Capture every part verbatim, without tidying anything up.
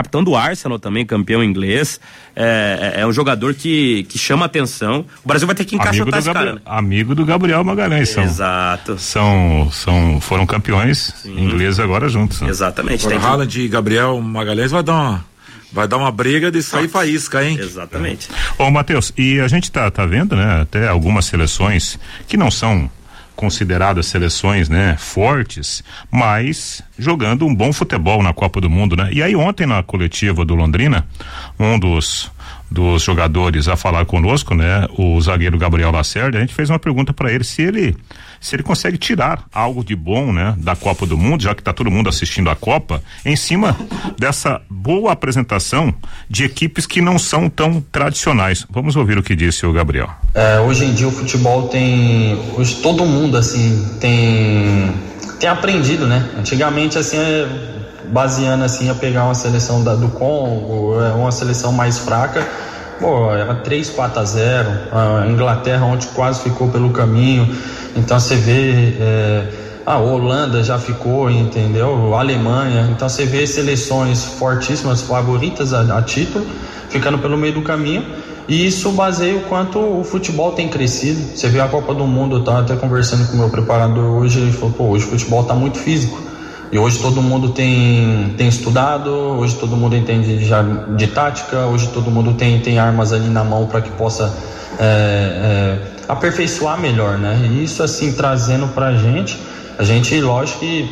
capitão do Arsenal também, campeão inglês, é, é um jogador que, que chama atenção. O Brasil vai ter que encaixotar esse Gabriel, cara, né? Amigo do Gabriel Magalhães. São, Exato. São, são, foram campeões Sim. ingleses agora juntos. Né? Exatamente. Agora, Haaland e Gabriel Magalhães vai dar uma, vai dar uma briga de sair faísca, hein? Exatamente. Ô, Matheus, e a gente tá, tá vendo, né, até algumas seleções que não são consideradas seleções, né, fortes, mas jogando um bom futebol na Copa do Mundo, né? E aí ontem na coletiva do Londrina, um dos dos jogadores a falar conosco, né, o zagueiro Gabriel Lacerda, a gente fez uma pergunta para ele se ele se ele consegue tirar algo de bom, né, da Copa do Mundo, já que tá todo mundo assistindo a Copa, em cima dessa boa apresentação de equipes que não são tão tradicionais. Vamos ouvir o que disse o Gabriel. É, hoje em dia o futebol tem, hoje todo mundo assim tem tem aprendido, né? Antigamente assim é, baseando assim a pegar uma seleção da, do Congo, uma seleção mais fraca, pô, era três, quatro a zero, a Inglaterra ontem quase ficou pelo caminho, então você vê é, a Holanda já ficou, entendeu? A Alemanha, então você vê seleções fortíssimas, favoritas a, a título, ficando pelo meio do caminho, e isso baseia o quanto o futebol tem crescido. Você vê a Copa do Mundo, eu estava até conversando com o meu preparador hoje, ele falou, pô, hoje o futebol está muito físico. E hoje todo mundo tem, tem estudado, hoje todo mundo entende já de tática, hoje todo mundo tem, tem armas ali na mão para que possa é, é, aperfeiçoar melhor, né? E isso assim, trazendo pra gente, a gente, lógico que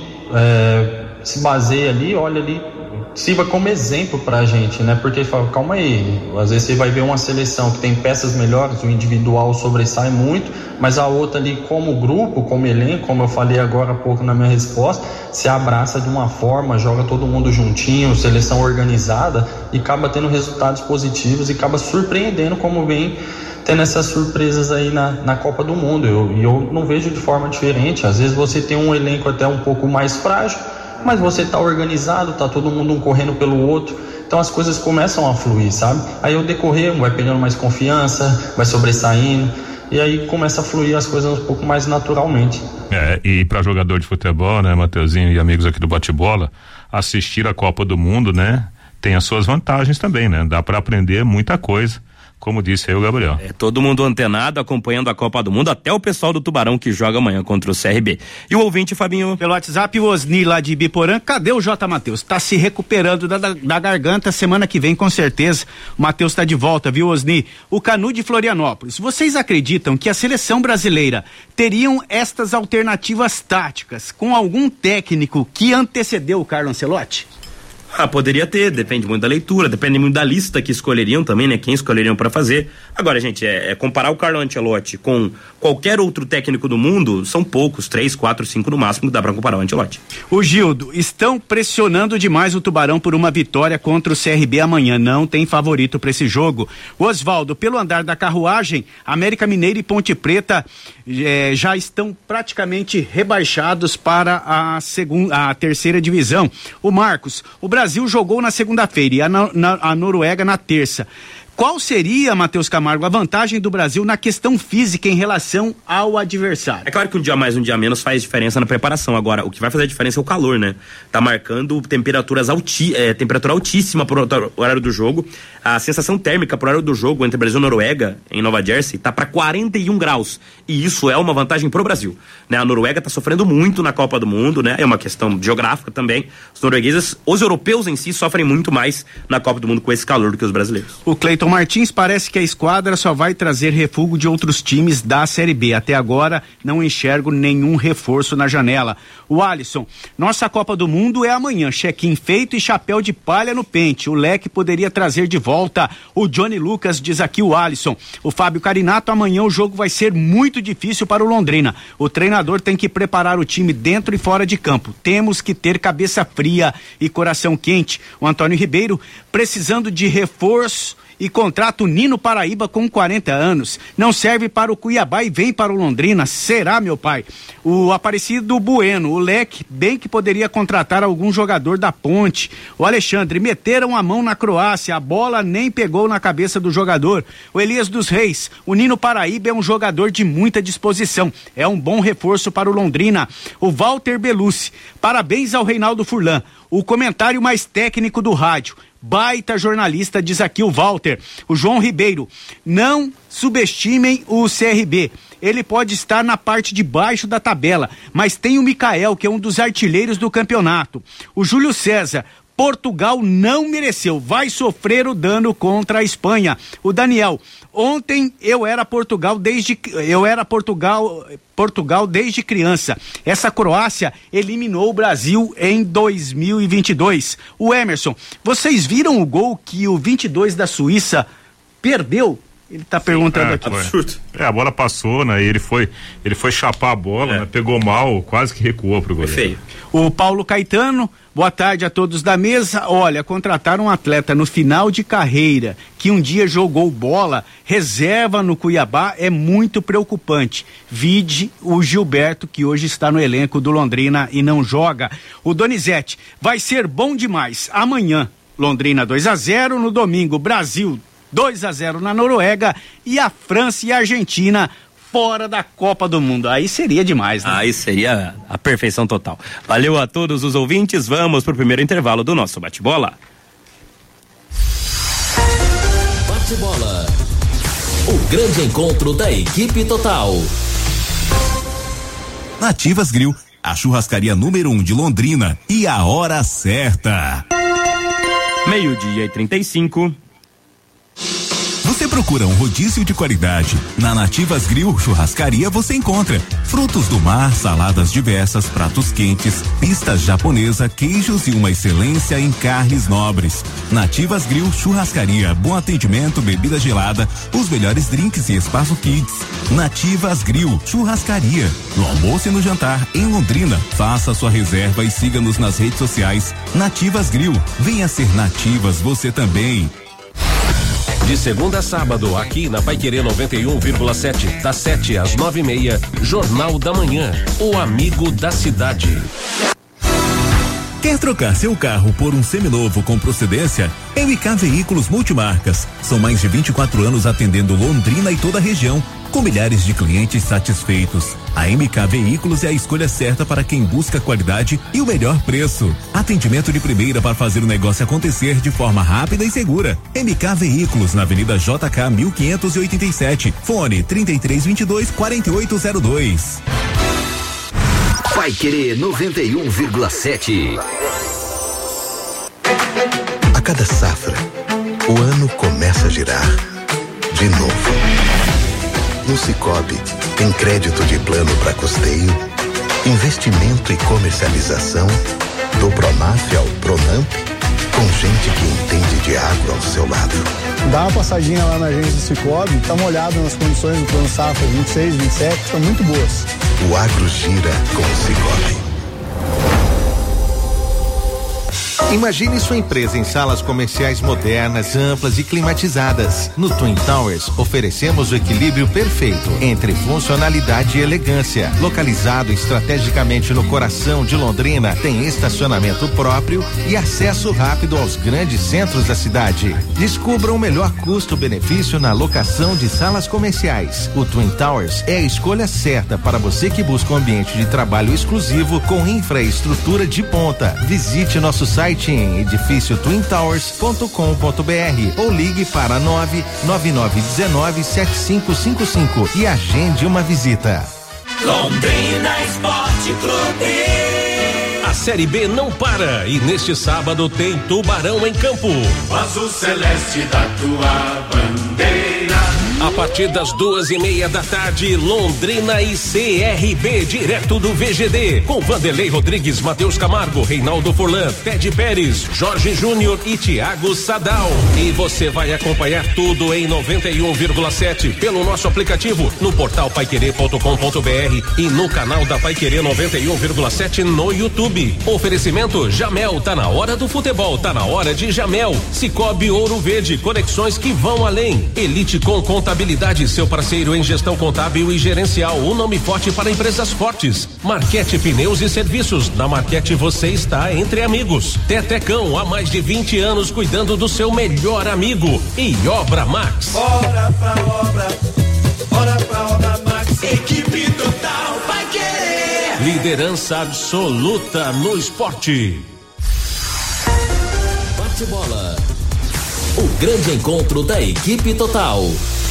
é, se baseia ali, olha ali, sirva como exemplo pra gente, né? Porque fala, calma aí, às vezes você vai ver uma seleção que tem peças melhores, o individual sobressai muito, mas a outra ali como grupo, como elenco, como eu falei agora há pouco na minha resposta, se abraça de uma forma, joga todo mundo juntinho, seleção organizada, e acaba tendo resultados positivos e acaba surpreendendo, como vem tendo essas surpresas aí na, na Copa do Mundo. E eu, eu não vejo de forma diferente. Às vezes você tem um elenco até um pouco mais frágil, mas você tá organizado, tá todo mundo um correndo pelo outro, então as coisas começam a fluir, sabe? Aí o decorrer vai pegando mais confiança, vai sobressaindo, e aí começa a fluir as coisas um pouco mais naturalmente. É, e para jogador de futebol, né, Mateuzinho e amigos aqui do Bate-Bola, assistir a Copa do Mundo, né, tem as suas vantagens também, né? Dá para aprender muita coisa. Como disse aí o Gabriel. É, todo mundo antenado, acompanhando a Copa do Mundo, até o pessoal do Tubarão que joga amanhã contra o C R B. E o ouvinte, Fabinho? Pelo WhatsApp, o Osni lá de Ibiporã, cadê o J. Matheus? Tá se recuperando da, da, da garganta, semana que vem com certeza o Matheus tá de volta, viu, Osni? O Canu de Florianópolis, vocês acreditam que a seleção brasileira teriam estas alternativas táticas com algum técnico que antecedeu o Carlo Ancelotti? Ah, poderia ter, depende muito da leitura, depende muito da lista que escolheriam também, né? Quem escolheriam para fazer. Agora, gente, é, é comparar o Carlo Ancelotti com qualquer outro técnico do mundo, são poucos, três, quatro, cinco no máximo que dá para comparar o Ancelotti. O Gildo, estão pressionando demais o Tubarão por uma vitória contra o C R B amanhã, não tem favorito para esse jogo. Osvaldo, pelo andar da carruagem, América Mineiro e Ponte Preta eh, já estão praticamente rebaixados para a segunda, a terceira divisão. O Marcos, o Brasil jogou na segunda-feira e a, na, a Noruega na terça. Qual seria, Matheus Camargo, a vantagem do Brasil na questão física em relação ao adversário? É claro que um dia mais, um dia menos faz diferença na preparação. Agora, o que vai fazer a diferença é o calor, né? Tá marcando temperaturas alti, é, temperatura altíssima pro horário do jogo. A sensação térmica pro horário do jogo entre Brasil e Noruega, em Nova Jersey, tá para quarenta e um graus. E isso é uma vantagem pro Brasil, né? A Noruega tá sofrendo muito na Copa do Mundo, né? É uma questão geográfica também. Os noruegueses, os europeus em si, sofrem muito mais na Copa do Mundo com esse calor do que os brasileiros. O Cleiton Martins, parece que a esquadra só vai trazer refúgio de outros times da Série B. Até agora não enxergo nenhum reforço na janela. O Alisson, nossa Copa do Mundo é amanhã, check-in feito e chapéu de palha no pente. O Leque poderia trazer de volta o Johnny Lucas, diz aqui o Alisson. O Fábio Carinato, amanhã o jogo vai ser muito difícil para o Londrina. O treinador tem que preparar o time dentro e fora de campo. Temos que ter cabeça fria e coração quente. O Antônio Ribeiro, precisando de reforço e contrata o Nino Paraíba com quarenta anos. Não serve para o Cuiabá e vem para o Londrina. Será, meu pai? O Aparecido Bueno, o Leque, bem que poderia contratar algum jogador da Ponte. O Alexandre, meteram a mão na Croácia, a bola nem pegou na cabeça do jogador. O Elias dos Reis, o Nino Paraíba é um jogador de muita disposição. É um bom reforço para o Londrina. O Walter Belucci, parabéns ao Reinaldo Furlan. O comentário mais técnico do rádio. baita jornalista, diz aqui o Walter. O João Ribeiro, não subestimem o C R B. Ele pode estar na parte de baixo da tabela, mas tem o Mikael, que é um dos artilheiros do campeonato. O Júlio César, Portugal não mereceu, vai sofrer o dano contra a Espanha. O Daniel, ontem eu era Portugal desde eu era Portugal Portugal desde criança. Essa Croácia eliminou o Brasil em dois mil e vinte e dois. O Emerson, vocês viram o gol que o vinte e dois da Suíça perdeu? Ele tá perguntando é, aqui. Absurdo. É, a bola passou, né? E ele foi, ele foi chapar a bola, é. né? Pegou mal, quase que recuou pro goleiro. Feio. O Paulo Caetano, boa tarde a todos da mesa. Olha, contrataram um atleta no final de carreira que um dia jogou bola, reserva no Cuiabá, é muito preocupante. Vide o Gilberto, que hoje está no elenco do Londrina e não joga. O Donizete, vai ser bom demais. Amanhã, Londrina dois a zero, no domingo, Brasil dois a zero na Noruega e a França e a Argentina fora da Copa do Mundo. Aí seria demais, né? Aí seria a perfeição total. Valeu a todos os ouvintes. Vamos pro primeiro intervalo do nosso bate-bola. Bate-bola. O grande encontro da equipe total. Nativas Grill, a churrascaria número um de Londrina e a hora certa. Meio-dia e trinta e cinco. Você procura um rodízio de qualidade? Na Nativas Grill Churrascaria você encontra frutos do mar, saladas diversas, pratos quentes, pistas japonesa, queijos e uma excelência em carnes nobres. Nativas Grill Churrascaria, bom atendimento, bebida gelada, os melhores drinks e espaço kids. Nativas Grill Churrascaria, no almoço e no jantar em Londrina. Faça sua reserva e siga-nos nas redes sociais. Nativas Grill, venha ser Nativas você também. De segunda a sábado, aqui na Paiquerê noventa e um vírgula sete, das sete às nove e meia, Jornal da Manhã, o amigo da cidade. Quer trocar seu carro por um seminovo com procedência? M K Veículos Multimarcas. São mais de vinte e quatro anos atendendo Londrina e toda a região, com milhares de clientes satisfeitos. A M K Veículos é a escolha certa para quem busca qualidade e o melhor preço. Atendimento de primeira para fazer o negócio acontecer de forma rápida e segura. M K Veículos, na Avenida J K mil quinhentos e oitenta e sete. Fone trinta e três vinte e dois, quarenta e oito zero dois. Paiquerê noventa e um vírgula sete. A cada safra, o ano começa a girar. De novo. No Sicoob, tem crédito de plano para custeio, investimento e comercialização, do Pronaf ao Pronamp, com gente que entende de água ao seu lado. Dá uma passadinha lá na agência do Sicoob, dá uma olhada nas condições do plano safra vinte e seis, vinte e sete, estão muito boas. O agro gira com o Sicoob. Imagine sua empresa em salas comerciais modernas, amplas e climatizadas. No Twin Towers, oferecemos o equilíbrio perfeito entre funcionalidade e elegância. Localizado estrategicamente no coração de Londrina, tem estacionamento próprio e acesso rápido aos grandes centros da cidade. Descubra o melhor custo-benefício na locação de salas comerciais. O Twin Towers é a escolha certa para você que busca um ambiente de trabalho exclusivo com infraestrutura de ponta. Visite nosso site em edifício twin towers ponto com ponto br ou ligue para nove nove nove um nove sete cinco cinco cinco e agende uma visita. Londrina Esporte Clube. A Série B não para e neste sábado tem Tubarão em campo. O azul celeste da tua bandeira. A partir das duas e meia da tarde, Londrina e C R B, direto do V G D, com Vanderlei Rodrigues, Matheus Camargo, Reinaldo Furlan, Ted Pérez, Jorge Júnior e Thiago Sadal. E você vai acompanhar tudo em noventa e um vírgula sete pelo nosso aplicativo, no portal paiquerê ponto com ponto br e no canal da Paiquerê noventa e um vírgula sete no YouTube. Oferecimento Jamel, tá na hora do futebol, tá na hora de Jamel. Sicoob Ouro Verde, conexões que vão além. Elite com Contabilidade, seu parceiro em gestão contábil e gerencial, um nome forte para empresas fortes. Marquete Pneus e Serviços, na Marquete você está entre amigos. Tetecão, há mais de vinte anos cuidando do seu melhor amigo. E Obra Max. Bora pra obra, bora pra Obra Max. Equipe total vai querer. Liderança absoluta no esporte. Bate bola. O grande encontro da equipe total.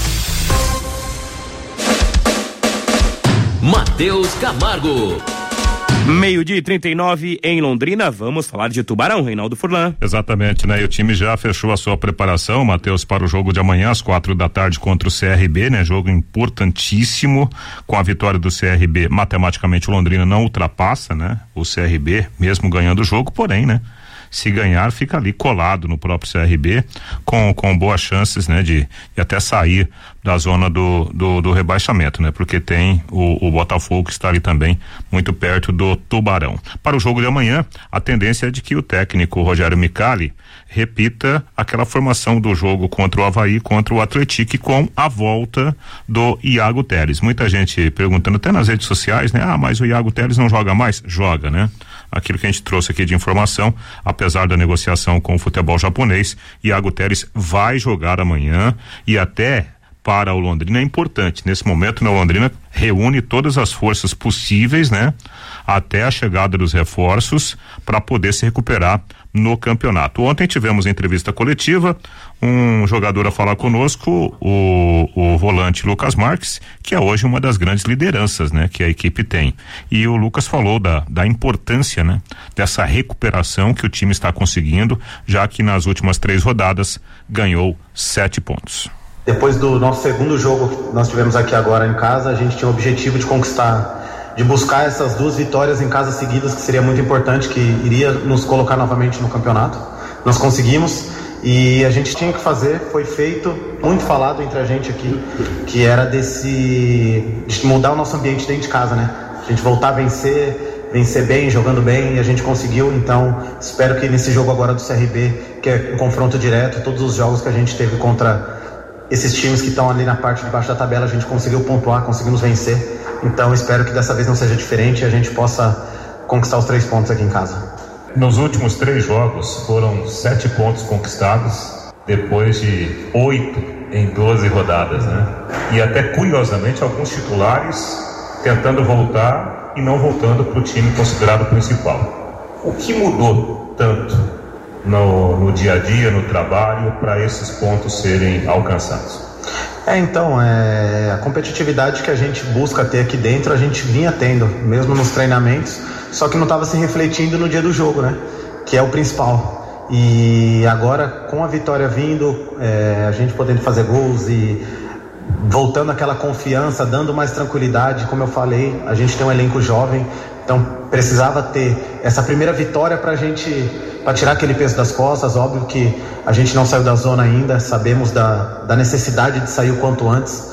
Matheus Camargo. Meio-dia e trinta e nove em Londrina, vamos falar de Tubarão, Reinaldo Furlan. Exatamente, né? E o time já fechou a sua preparação, Matheus, para o jogo de amanhã às quatro da tarde contra o C R B, né? Jogo importantíssimo. Com a vitória do C R B, matematicamente o Londrina não ultrapassa, né? O C R B, mesmo ganhando o jogo, porém, né? Se ganhar, fica ali colado no próprio C R B, com, com boas chances, né, de, de até sair da zona do, do, do rebaixamento, né, porque tem o, o Botafogo que está ali também muito perto do Tubarão. Para o jogo de amanhã, a tendência é de que o técnico Rogério Micali repita aquela formação do jogo contra o Avaí, contra o Atlético, com a volta do Iago Teles. Muita gente perguntando até nas redes sociais, né, ah, mas o Iago Teles não joga mais? Joga, né? Aquilo que a gente trouxe aqui de informação, apesar da negociação com o futebol japonês, Iago Teles vai jogar amanhã e até para o Londrina é importante. Nesse momento, o Londrina reúne todas as forças possíveis, né? Até a chegada dos reforços para poder se recuperar no campeonato. Ontem tivemos entrevista coletiva, um jogador a falar conosco, o, o volante Lucas Marques, que é hoje uma das grandes lideranças, né? Que a equipe tem. E o Lucas falou da, da importância, né? Dessa recuperação que o time está conseguindo, já que nas últimas três rodadas ganhou sete pontos. Depois do nosso segundo jogo que nós tivemos aqui agora em casa, a gente tinha o objetivo de conquistar, de buscar essas duas vitórias em casa seguidas, que seria muito importante, que iria nos colocar novamente no campeonato. Nós conseguimos e a gente tinha que fazer, foi feito, muito falado entre a gente aqui, que era desse, de mudar o nosso ambiente dentro de casa, né? A gente voltar a vencer, vencer bem, jogando bem, e a gente conseguiu. Então espero que nesse jogo agora do C R B, que é um confronto direto, todos os jogos que a gente teve contra esses times que estão ali na parte de baixo da tabela, a gente conseguiu pontuar, conseguimos vencer. Então espero que dessa vez não seja diferente e a gente possa conquistar os três pontos aqui em casa. Nos últimos três jogos foram sete pontos conquistados, depois de oito em doze rodadas, né? E até curiosamente alguns titulares tentando voltar e não voltando para o time considerado principal. O que mudou tanto No, no dia a dia, no trabalho, para esses pontos serem alcançados? É, então, é, a competitividade que a gente busca ter aqui dentro, a gente vinha tendo, mesmo nos treinamentos, só que não estava se refletindo no dia do jogo, né? Que é o principal. E agora, com a vitória vindo, é, a gente podendo fazer gols e voltando aquela confiança, dando mais tranquilidade, como eu falei, a gente tem um elenco jovem, então precisava ter essa primeira vitória para a gente, para tirar aquele peso das costas. Óbvio que a gente não saiu da zona ainda, sabemos da, da necessidade de sair o quanto antes,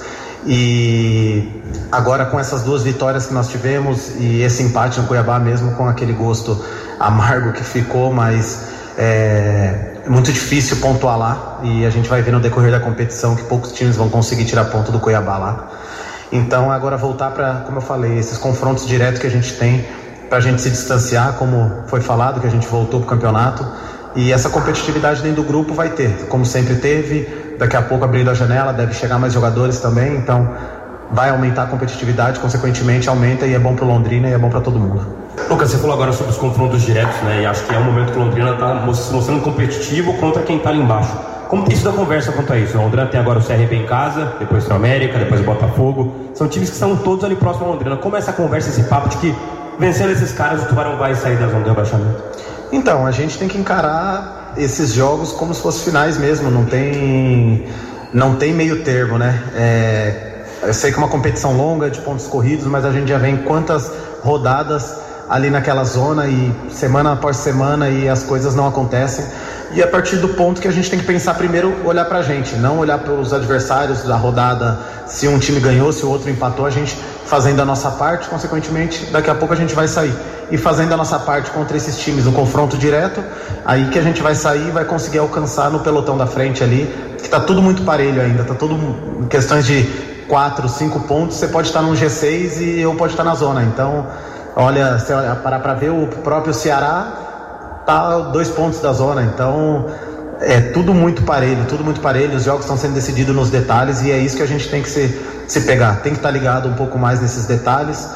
e agora com essas duas vitórias que nós tivemos e esse empate no Cuiabá, mesmo com aquele gosto amargo que ficou, mas é muito difícil pontuar lá, e a gente vai ver no decorrer da competição que poucos times vão conseguir tirar ponto do Cuiabá lá. Então agora voltar para, como eu falei, esses confrontos diretos que a gente tem, para a gente se distanciar, como foi falado, que a gente voltou para o campeonato, e essa competitividade dentro do grupo vai ter, como sempre teve. Daqui a pouco, abrindo a janela, deve chegar mais jogadores também, então vai aumentar a competitividade, consequentemente aumenta, e é bom para o Londrina e é bom para todo mundo. Lucas, você falou agora sobre os confrontos diretos, né? E acho que é um momento que o Londrina está se mostrando competitivo contra quem está ali embaixo. Como tem sido a conversa quanto a isso? O Londrina tem agora o C R B em casa, depois o América, depois o Botafogo. São times que são todos ali próximos ao Londrina. Como é essa conversa, esse papo de que vencendo esses caras o Tubarão vai sair da zona de rebaixamento? Então, a gente tem que encarar esses jogos como se fossem finais mesmo. Não tem, não tem meio termo, né? É, eu sei que é uma competição longa de pontos corridos, mas a gente já vem quantas rodadas ali naquela zona, e semana após semana, e as coisas não acontecem. E a partir do ponto que a gente tem que pensar primeiro, olhar pra gente, não olhar para os adversários da rodada, se um time ganhou, se o outro empatou, a gente fazendo a nossa parte, consequentemente, daqui a pouco a gente vai sair. E fazendo a nossa parte contra esses times no confronto direto, aí que a gente vai sair e vai conseguir alcançar no pelotão da frente ali, que tá tudo muito parelho ainda, tá tudo em questões de quatro, cinco pontos, você pode estar num G seis e eu pode estar na zona. Então, olha, se parar para ver, o próprio Ceará tá dois pontos da zona, então é tudo muito parelho, tudo muito parelho, os jogos estão sendo decididos nos detalhes, e é isso que a gente tem que se, se pegar, tem que estar ligado um pouco mais nesses detalhes,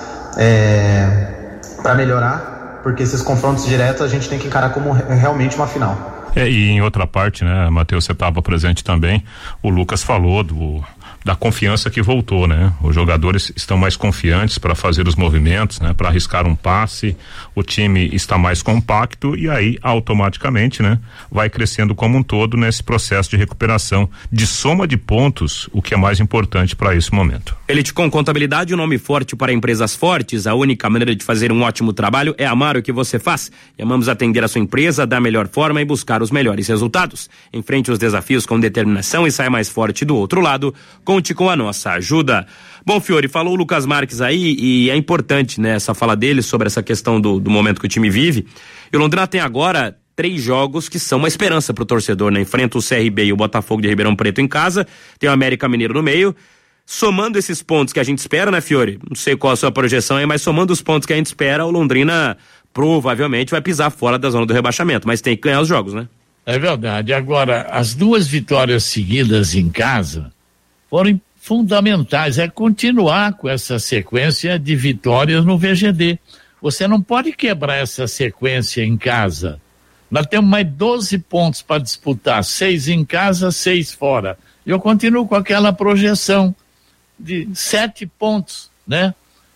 é, para melhorar, porque esses confrontos diretos a gente tem que encarar como realmente uma final. É, e em outra parte, né, Matheus, você estava presente também, o Lucas falou do da confiança que voltou, né? Os jogadores estão mais confiantes para fazer os movimentos, né? Para arriscar um passe, o time está mais compacto e aí automaticamente, né? Vai crescendo como um todo nesse processo de recuperação, de soma de pontos, o que é mais importante para esse momento. Eliticom Contabilidade, um nome forte para empresas fortes. A única maneira de fazer um ótimo trabalho é amar o que você faz. E amamos atender a sua empresa da melhor forma e buscar os melhores resultados. Enfrente os desafios com determinação e saia mais forte do outro lado. Conte com a nossa ajuda. Bom, Fiore, falou o Lucas Marques aí e é importante, né, essa fala dele sobre essa questão do, do momento que o time vive. E o Londrina tem agora três jogos que são uma esperança pro torcedor, né? Enfrenta o C R B e o Botafogo de Ribeirão Preto em casa, tem o América Mineiro no meio. Somando esses pontos que a gente espera, né, Fiore? Não sei qual a sua projeção aí, mas somando os pontos que a gente espera, o Londrina provavelmente vai pisar fora da zona do rebaixamento, mas tem que ganhar os jogos, né? É verdade. Agora, as duas vitórias seguidas em casa foram fundamentais, é continuar com essa sequência de vitórias no V G D. Você não pode quebrar essa sequência em casa. Nós temos mais doze pontos para disputar, seis em casa, seis fora. Eu continuo com aquela projeção de sete pontos, né?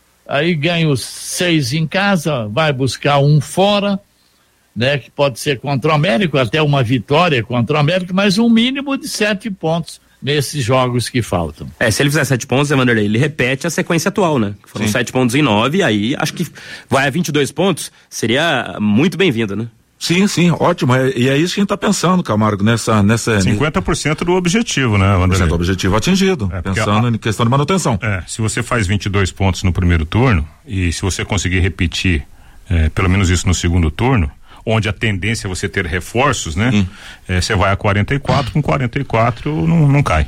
Aí ganho seis em casa, vai buscar um fora, né? Que pode ser contra o América, até uma vitória contra o América, mas um mínimo de sete pontos nesses jogos que faltam. É, se ele fizer sete pontos, Evanderlei, ele repete a sequência atual, né? Foram sete pontos em nove, aí acho que vai a vinte e dois pontos, seria muito bem-vindo, né? Sim, sim, ótimo, é, e é isso que a gente tá pensando, Camargo, nessa... nessa cinquenta por cento do objetivo, né, Evanderlei? do objetivo atingido, é, pensando a, em questão de manutenção. É, se você faz vinte e dois pontos no primeiro turno, e se você conseguir repetir, é, pelo menos isso no segundo turno, onde a tendência é você ter reforços, né? Hum. É, você vai a quarenta e quatro, com quarenta e quatro não, não cai.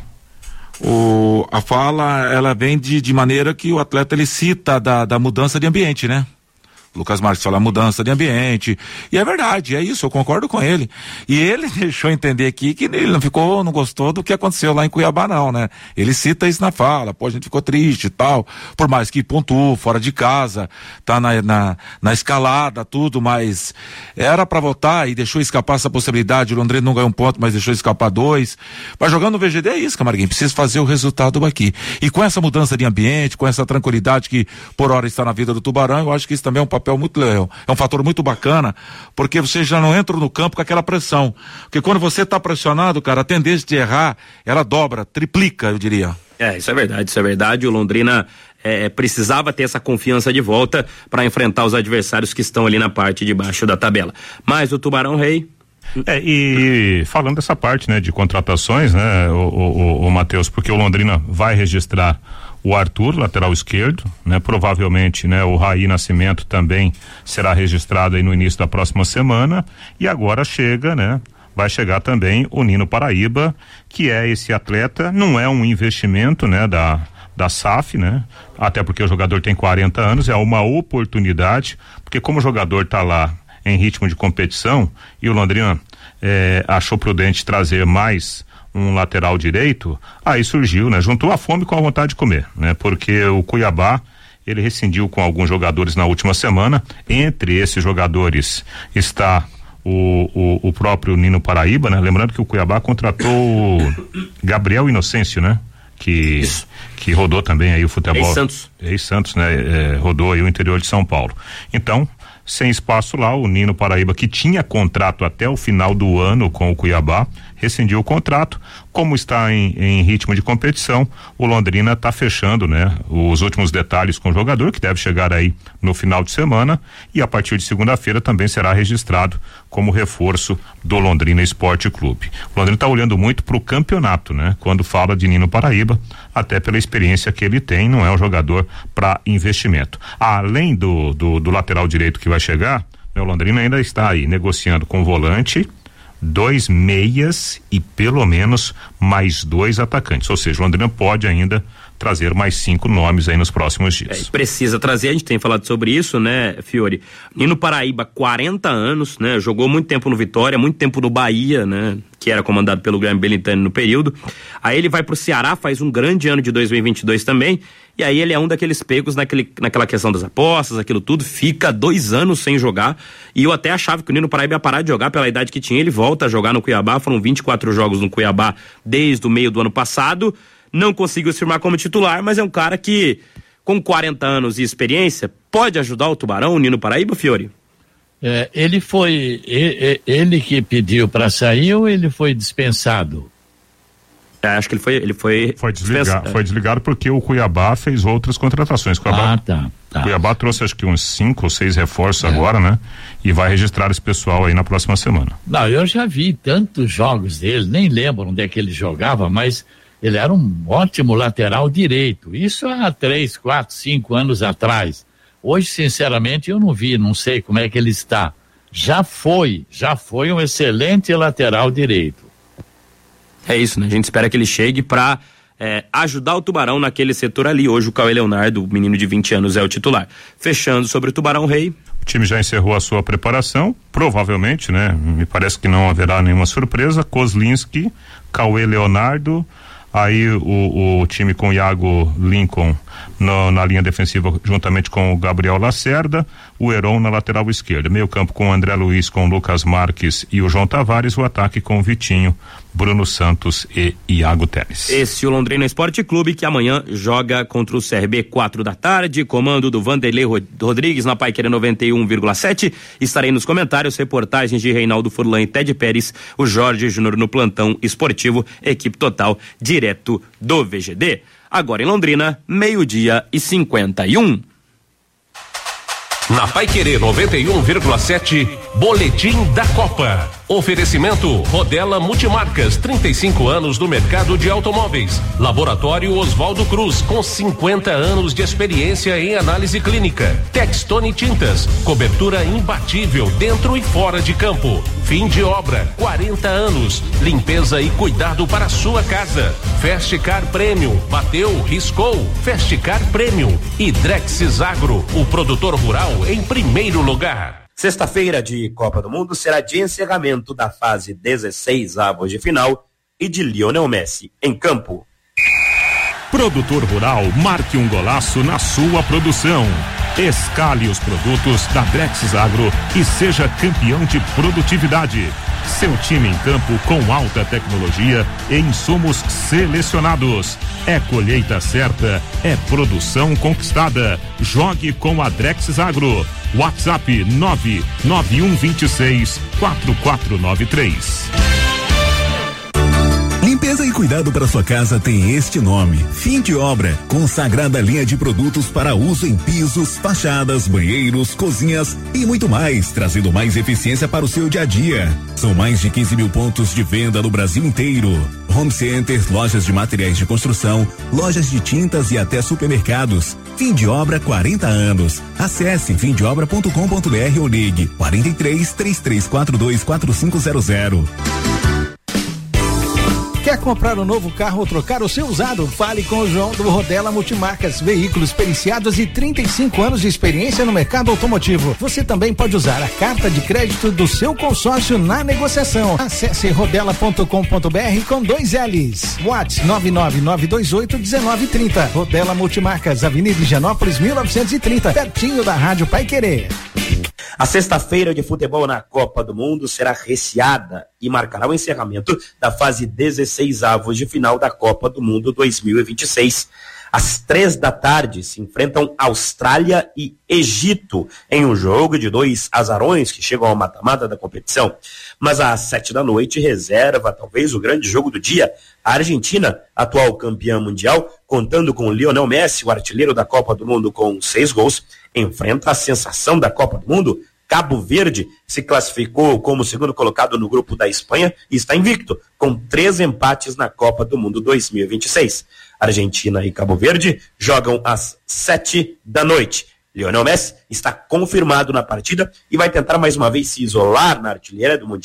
O, a fala, ela vem de, de maneira que o atleta, ele cita da, da mudança de ambiente, né? Lucas Marques fala mudança de ambiente, e é verdade, é isso, eu concordo com ele. E ele deixou entender aqui que ele não ficou, não gostou do que aconteceu lá em Cuiabá, não, né? Ele cita isso na fala, pô, a gente ficou triste e tal, por mais que pontuou, fora de casa, tá na, na, na escalada, tudo, mas era pra votar e deixou escapar essa possibilidade. O Londrina não ganhou um ponto, mas deixou escapar dois. Mas jogando no V G D é isso, Camarguinho, precisa fazer o resultado aqui. E com essa mudança de ambiente, com essa tranquilidade que por hora está na vida do Tubarão, eu acho que isso também é um papel muito legal, é um fator muito bacana, porque você já não entra no campo com aquela pressão, porque quando você está pressionado, cara, a tendência de errar, ela dobra, triplica, eu diria. É, isso é verdade, isso é verdade, o Londrina é, precisava ter essa confiança de volta para enfrentar os adversários que estão ali na parte de baixo da tabela, mas o Tubarão Rei... É, e falando dessa parte, né, de contratações, né, o, o, o Matheus, porque o Londrina vai registrar o Arthur, lateral esquerdo, né? Provavelmente, né? O Raí Nascimento também será registrado aí no início da próxima semana, e agora chega, né? Vai chegar também o Nino Paraíba, que é esse atleta, não é um investimento, né? Da, da S A F, né? Até porque o jogador tem quarenta anos, é uma oportunidade, porque como o jogador tá lá em ritmo de competição, e o Londrina eh, achou prudente trazer mais um lateral direito, aí surgiu, né? Juntou a fome com a vontade de comer, né? Porque o Cuiabá, ele rescindiu com alguns jogadores na última semana, entre esses jogadores está o, o, o próprio Nino Paraíba, né? Lembrando que o Cuiabá contratou o Gabriel Inocêncio, né? Que, que rodou também aí o futebol. Ex-Santos. Ex-Santos, né? É, rodou aí o interior de São Paulo. Então, sem espaço lá, o Nino Paraíba, que tinha contrato até o final do ano com o Cuiabá, rescindiu o contrato. Como está em, em ritmo de competição, o Londrina está fechando, né, os últimos detalhes com o jogador, que deve chegar aí no final de semana, e a partir de segunda-feira também será registrado como reforço do Londrina Esporte Clube. O Londrina está olhando muito para o campeonato, né, quando fala de Nino Paraíba, até pela experiência que ele tem, não é um jogador para investimento. Além do, do, do lateral direito que vai chegar, né, o Londrina ainda está aí negociando com o volante, dois meias e pelo menos mais dois atacantes, ou seja, o Londrina pode ainda trazer mais cinco nomes aí nos próximos dias. É, precisa trazer, a gente tem falado sobre isso, né, Fiore? Nino Paraíba, quarenta anos, né? Jogou muito tempo no Vitória, muito tempo no Bahia, né? Que era comandado pelo Guilherme Belintani no período. Aí ele vai pro Ceará, faz um grande ano de dois mil e vinte e dois também, e aí ele é um daqueles pegos naquele, naquela questão das apostas, aquilo tudo, fica dois anos sem jogar, e eu até achava que o Nino Paraíba ia parar de jogar pela idade que tinha, ele volta a jogar no Cuiabá, foram vinte e quatro jogos no Cuiabá desde o meio do ano passado, não conseguiu se firmar como titular, mas é um cara que, com quarenta anos e experiência, pode ajudar o Tubarão, o Nino Paraíba, Fiore? É, ele foi, ele, ele que pediu para sair ou ele foi dispensado? É, acho que ele foi, ele foi, foi desligado, foi desligado porque o Cuiabá fez outras contratações. Cuiabá, ah, tá, tá. Cuiabá trouxe acho que uns cinco ou seis reforços é. agora, né? E vai registrar esse pessoal aí na próxima semana. Não, eu já vi tantos jogos dele, nem lembro onde é que ele jogava, mas ele era um ótimo lateral direito. Isso há três, quatro, cinco anos atrás. Hoje, sinceramente, eu não vi, não sei como é que ele está. Já foi, já foi um excelente lateral direito. É isso, né? A gente espera que ele chegue para é, ajudar o Tubarão naquele setor ali. Hoje o Cauê Leonardo, o menino de vinte anos, é o titular. Fechando sobre o Tubarão Rei. O time já encerrou a sua preparação, provavelmente, né? Me parece que não haverá nenhuma surpresa. Kozlinski, Cauê Leonardo, aí o, o time com Iago Lincoln no, na linha defensiva juntamente com o Gabriel Lacerda, o Heron na lateral esquerda, meio campo com o André Luiz, com o Lucas Marques e o João Tavares, o ataque com o Vitinho, Bruno Santos e Iago Teles. Esse é o Londrina Esporte Clube, que amanhã joga contra o C R B quatro da tarde, comando do Vanderlei Rodrigues na Paiquerê noventa e um vírgula sete. Estarei nos comentários, reportagens de Reinaldo Furlan e Ted Pérez, o Jorge Júnior no plantão esportivo, equipe total direto do V G D. Agora em Londrina, meio-dia e cinquenta e um. Na Paiquerê noventa e um vírgula sete, Boletim da Copa. Oferecimento Rodela Multimarcas, trinta e cinco anos no mercado de automóveis. Laboratório Oswaldo Cruz, com cinquenta anos de experiência em análise clínica. Textone Tintas, cobertura imbatível dentro e fora de campo. Fim de obra, quarenta anos. Limpeza e cuidado para a sua casa. Festicar Premium, bateu, riscou. Festicar Premium. E Drexis Agro, o produtor rural em primeiro lugar. Sexta-feira de Copa do Mundo será de encerramento da fase dezesseis avos de final e de Lionel Messi em campo. Produtor rural, marque um golaço na sua produção. Escale os produtos da Drexis Agro e seja campeão de produtividade. Seu time em campo com alta tecnologia e insumos selecionados. É colheita certa, é produção conquistada. Jogue com a Drexis Agro. WhatsApp nove nove um dois seis quatro quatro nove três. Limpeza e cuidado para sua casa tem este nome: Fim de Obra, consagrada linha de produtos para uso em pisos, fachadas, banheiros, cozinhas e muito mais, trazendo mais eficiência para o seu dia a dia. São mais de quinze mil pontos de venda no Brasil inteiro. Home centers, lojas de materiais de construção, lojas de tintas e até supermercados. Fim de Obra, quarenta anos. Acesse fim de obra ponto com ponto br ou ligue quarenta e três, três três quatro dois, quatro cinco zero zero. Quer comprar um novo carro ou trocar o seu usado? Fale com o João do Rodela Multimarcas. Veículos periciados e trinta e cinco anos de experiência no mercado automotivo. Você também pode usar a carta de crédito do seu consórcio na negociação. Acesse rodela ponto com ponto br com dois L's. WhatsApp nove nove nove dois oito um nove três zero. Rodela Multimarcas, Avenida Higienópolis mil novecentos e trinta, pertinho da Rádio Paiquerê. A sexta-feira de futebol na Copa do Mundo será recheada e marcará o encerramento da fase dezesseis avos de final da Copa do Mundo dois mil e vinte e seis. Às três da tarde se enfrentam Austrália e Egito em um jogo de dois azarões que chegam ao mata-mata da competição. Mas às sete da noite reserva talvez o grande jogo do dia. A Argentina, atual campeã mundial, contando com Lionel Messi, o artilheiro da Copa do Mundo com seis gols, enfrenta a sensação da Copa do Mundo. Cabo Verde se classificou como segundo colocado no grupo da Espanha e está invicto, com três empates na Copa do Mundo dois mil e vinte e seis. Argentina e Cabo Verde jogam às sete da noite. Lionel Messi está confirmado na partida e vai tentar mais uma vez se isolar na artilheira do Mundial.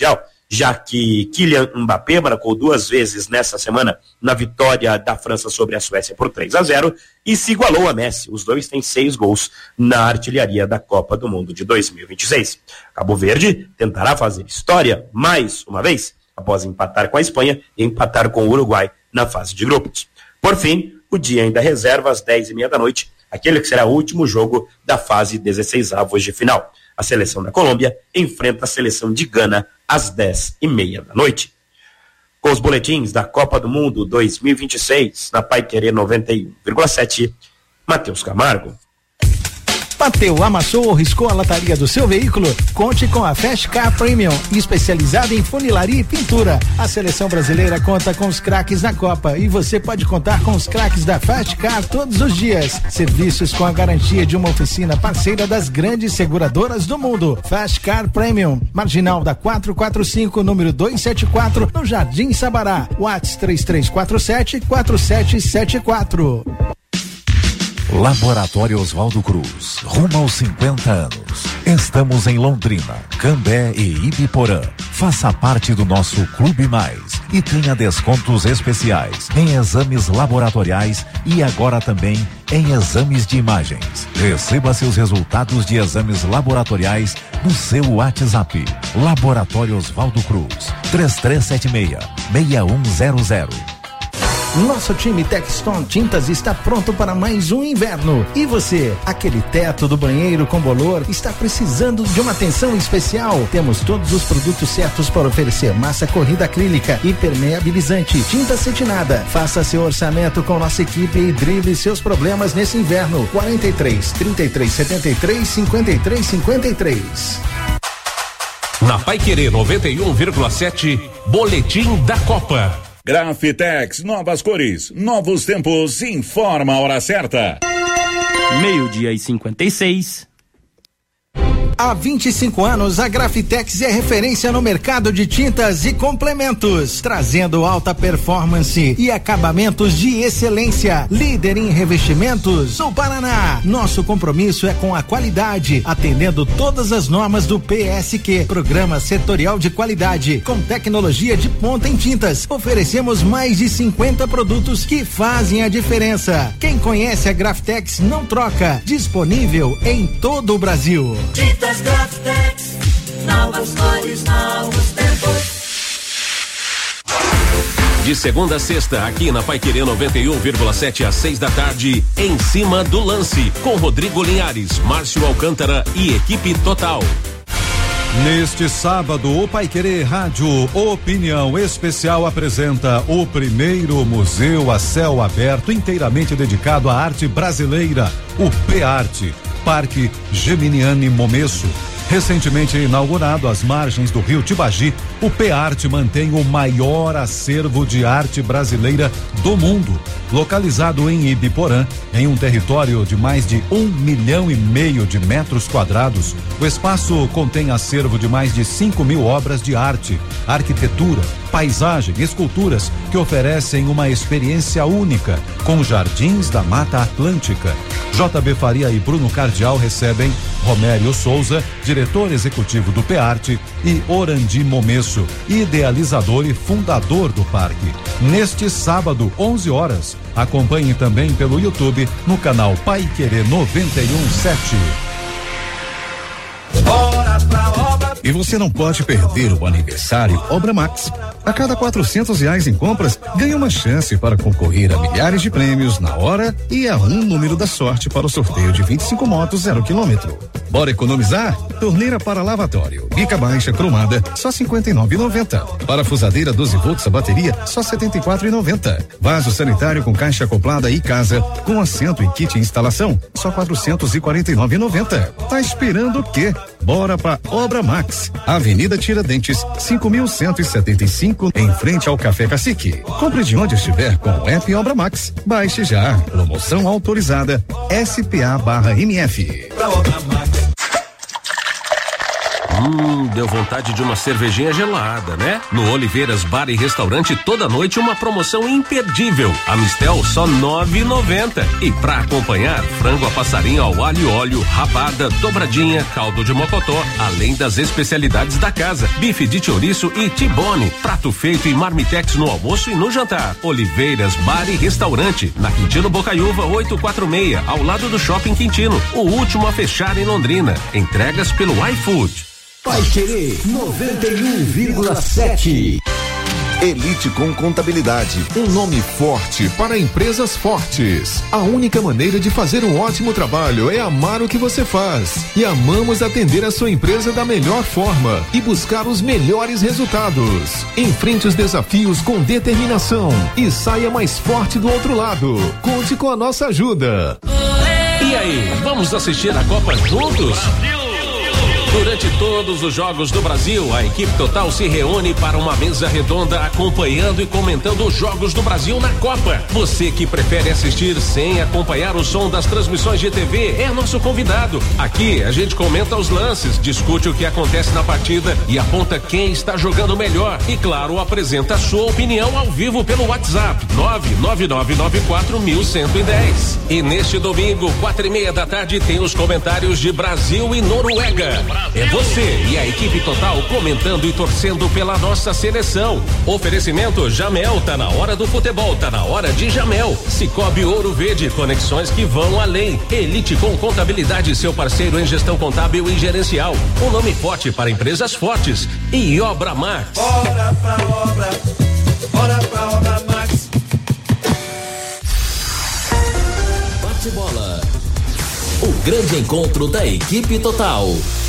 já que Kylian Mbappé marcou duas vezes nessa semana na vitória da França sobre a Suécia por três a zero e se igualou a Messi. Os dois têm seis gols na artilharia da Copa do Mundo de dois mil e vinte e seis. Cabo Verde tentará fazer história mais uma vez, após empatar com a Espanha e empatar com o Uruguai na fase de grupos. Por fim, o dia ainda reserva às dez e meia da noite, aquele que será o último jogo da fase dezesseis avos de final. A seleção da Colômbia enfrenta a seleção de Gana às dez e meia da noite. Com os boletins da Copa do Mundo dois mil e vinte e seis, na Paiquerê noventa e um vírgula sete, Matheus Camargo. Bateu, amassou ou riscou a lataria do seu veículo? Conte com a Fast Car Premium, especializada em funilaria e pintura. A seleção brasileira conta com os craques da Copa e você pode contar com os craques da Fast Car todos os dias. Serviços com a garantia de uma oficina parceira das grandes seguradoras do mundo. Fast Car Premium, Marginal da quatrocentos e quarenta e cinco, número duzentos e setenta e quatro, no Jardim Sabará. WhatsApp três três quatro sete, quatro sete sete quatro. Laboratório Oswaldo Cruz, rumo aos cinquenta anos. Estamos em Londrina, Cambé e Ibiporã. Faça parte do nosso Clube Mais e tenha descontos especiais em exames laboratoriais e agora também em exames de imagens. Receba seus resultados de exames laboratoriais no seu WhatsApp. Laboratório Oswaldo Cruz, três três sete seis, seis um zero zero. Nosso time Texton Tintas está pronto para mais um inverno. E você, aquele teto do banheiro com bolor, está precisando de uma atenção especial? Temos todos os produtos certos para oferecer: massa corrida acrílica, impermeabilizante, tinta acetinada. Faça seu orçamento com nossa equipe e drible seus problemas nesse inverno. quarenta e três, trinta e três, setenta e três, cinquenta e três, cinquenta e três. Na Paiquerê noventa e um vírgula sete, Boletim da Copa. Grafitex, novas cores, novos tempos, informa a hora certa. Meio-dia e cinquenta e seis. Há vinte e cinco anos, a Grafitex é referência no mercado de tintas e complementos, trazendo alta performance e acabamentos de excelência. Líder em revestimentos no Paraná. Nosso compromisso é com a qualidade, atendendo todas as normas do P S Q, Programa Setorial de Qualidade, com tecnologia de ponta em tintas. Oferecemos mais de cinquenta produtos que fazem a diferença. Quem conhece a Grafitex não troca. Disponível em todo o Brasil. Tintas Grafitex, novas cores, novos tempos. De segunda a sexta, aqui na Paiquerê noventa e um vírgula sete às seis da tarde, Em Cima do Lance, com Rodrigo Linhares, Márcio Alcântara e equipe total. Neste sábado, o Paiquerê Rádio Opinião Especial apresenta o primeiro museu a céu aberto inteiramente dedicado à arte brasileira, o P-Arte, Parque Geminiani Momesso. Recentemente inaugurado às margens do rio Tibagi, o P-Arte mantém o maior acervo de arte brasileira do mundo. Localizado em Ibiporã, em um território de mais de um milhão e meio de metros quadrados, o espaço contém acervo de mais de cinco mil obras de arte, arquitetura, paisagem e esculturas que oferecem uma experiência única, com jardins da Mata Atlântica. J B Faria e Bruno Cardial recebem Romério Souza, diretor executivo do P-Arte, e Orandi Momesso, idealizador e fundador do parque. Neste sábado, onze horas, acompanhe também pelo YouTube no canal Paiquerê noventa e um sete. Bora pra obra. E você não pode perder o aniversário Obra Max. A cada quatrocentos reais em compras, ganha uma chance para concorrer a milhares de prêmios na hora e a um número da sorte para o sorteio de vinte e cinco motos zero quilômetro. Bora economizar? Torneira para lavatório, bica baixa cromada, só cinquenta e nove reais e noventa centavos. Parafusadeira doze volts a bateria, só setenta e quatro reais e noventa centavos. Vaso sanitário com caixa acoplada e casa, com assento e kit instalação, só quatrocentos e quarenta e nove reais e noventa centavos. Tá esperando o quê? Bora pra Obra Max, Avenida Tiradentes, cinco mil cento e setenta e cinco, em frente ao Café Cacique. Compre de onde estiver com o app Obra Max. Baixe já. Promoção autorizada S P A barra M F. Hum, deu vontade de uma cervejinha gelada, né? No Oliveiras Bar e Restaurante toda noite uma promoção imperdível. A Mistel só nove e noventa. E pra acompanhar, frango a passarinho ao alho e óleo, rabada, dobradinha, caldo de mocotó, além das especialidades da casa, bife de chouriço e tibone, prato feito em marmitex no almoço e no jantar. Oliveiras Bar e Restaurante, na Quintino Bocaiúva oitocentos e quarenta e seis, ao lado do Shopping Quintino, o último a fechar em Londrina. Entregas pelo iFood. Paiquerê noventa e um vírgula sete. Elite com Contabilidade, um nome forte para empresas fortes. A única maneira de fazer um ótimo trabalho é amar o que você faz. E amamos atender a sua empresa da melhor forma e buscar os melhores resultados. Enfrente os desafios com determinação e saia mais forte do outro lado. Conte com a nossa ajuda. E aí, vamos assistir a Copa juntos? Durante todos os jogos do Brasil, a equipe total se reúne para uma mesa redonda acompanhando e comentando os jogos do Brasil na Copa. Você que prefere assistir sem acompanhar o som das transmissões de T V é nosso convidado. Aqui a gente comenta os lances, discute o que acontece na partida e aponta quem está jogando melhor. E claro, apresenta a sua opinião ao vivo pelo WhatsApp nove nove nove nove quatro um um zero um. E neste domingo, quatro e meia da tarde, tem os comentários de Brasil e Noruega. É você e a equipe total comentando e torcendo pela nossa seleção. Oferecimento Jamel, tá na hora do futebol, tá na hora de Jamel. Cicobi Ouro Verde, conexões que vão além. Elite com Contabilidade, seu parceiro em gestão contábil e gerencial. Um nome forte para empresas fortes. E Obra Max. Bora pra obra, bora pra Obra Max. Bate bola. O grande encontro da equipe total.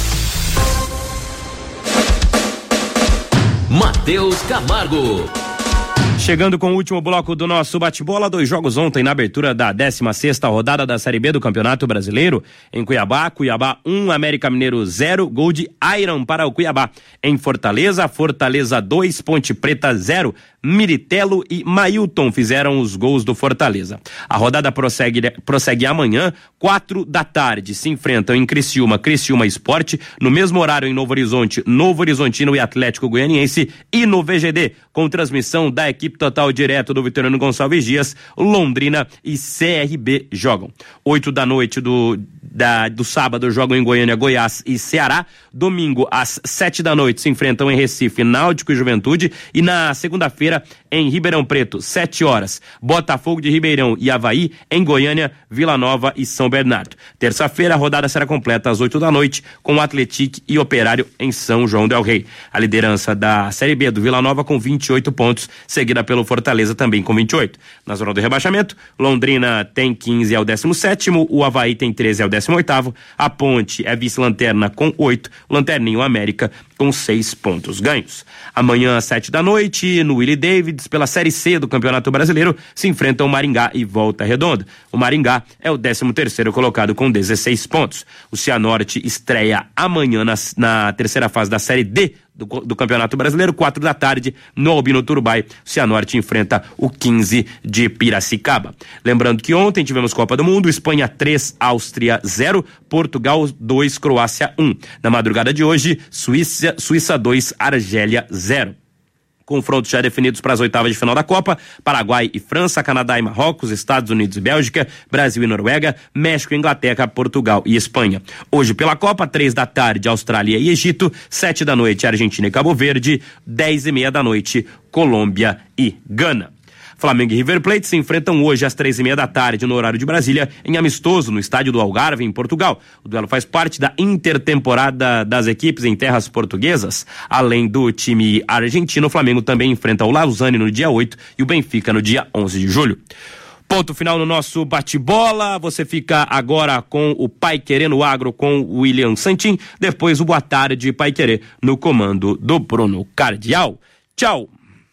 Matheus Camargo. Chegando com o último bloco do nosso bate-bola, dois jogos ontem na abertura da décima sexta rodada da Série B do Campeonato Brasileiro. Em Cuiabá, Cuiabá um, América Mineiro zero, gol de Iron para o Cuiabá. Em Fortaleza, Fortaleza dois, Ponte Preta zero, Miritelo e Mailton fizeram os gols do Fortaleza. A rodada prossegue, prossegue amanhã, quatro da tarde. Se enfrentam em Criciúma, Criciúma Esporte, no mesmo horário em Novo Horizonte, Novo Horizontino e Atlético Goianiense, e no V G D, com transmissão da equipe total direto do Vitoriano Gonçalves Dias, Londrina e C R B jogam. Oito da noite do, da, do sábado jogam em Goiânia, Goiás e Ceará. Domingo, às sete da noite, se enfrentam em Recife, Náutico e Juventude, e na segunda-feira em Ribeirão Preto, sete horas, Botafogo de Ribeirão e Avaí, em Goiânia, Vila Nova e São Bernardo. Terça-feira, a rodada será completa às oito da noite, com o Atlético e Operário em São João del Rei. A liderança da Série B do Vila Nova com vinte e oito pontos, seguida pelo Fortaleza também com vinte e oito. Na zona do rebaixamento, Londrina tem quinze, é o décimo sétimo, o Avaí tem treze, é o décimo oitavo, a Ponte é vice-lanterna com oito, Lanterninho América com seis pontos ganhos. Amanhã às sete da noite, no Willie Davids, pela Série C do Campeonato Brasileiro, se enfrentam Maringá e Volta Redonda. O Maringá é o décimo terceiro colocado com dezesseis pontos. O Cianorte estreia amanhã na, na terceira fase da Série D do, do Campeonato Brasileiro, quatro da tarde, no Albino Turubai. O Cianorte enfrenta o quinze de Piracicaba. Lembrando que ontem tivemos Copa do Mundo, Espanha três, Áustria zero, Portugal dois, Croácia um. Na madrugada de hoje, Suíça, Suíça dois, Argélia zero. Confrontos já definidos para as oitavas de final da Copa: Paraguai e França, Canadá e Marrocos, Estados Unidos e Bélgica, Brasil e Noruega, México e Inglaterra, Portugal e Espanha. Hoje pela Copa, três da tarde, Austrália e Egito, sete da noite, Argentina e Cabo Verde, dez e meia da noite, Colômbia e Gana. Flamengo e River Plate se enfrentam hoje às três e meia da tarde, no horário de Brasília, em amistoso, no estádio do Algarve, em Portugal. O duelo faz parte da intertemporada das equipes em terras portuguesas. Além do time argentino, o Flamengo também enfrenta o Lausanne no dia oito e o Benfica no dia onze de julho. Ponto final no nosso bate-bola. Você fica agora com o Paiquerê no Agro com o William Santin. Depois o Boa Tarde Paiquerê no comando do Bruno Cardial. Tchau!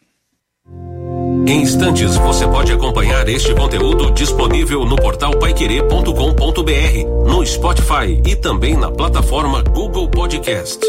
Em instantes você pode acompanhar este conteúdo disponível no portal paiquerê ponto com ponto br, no Spotify e também na plataforma Google Podcast.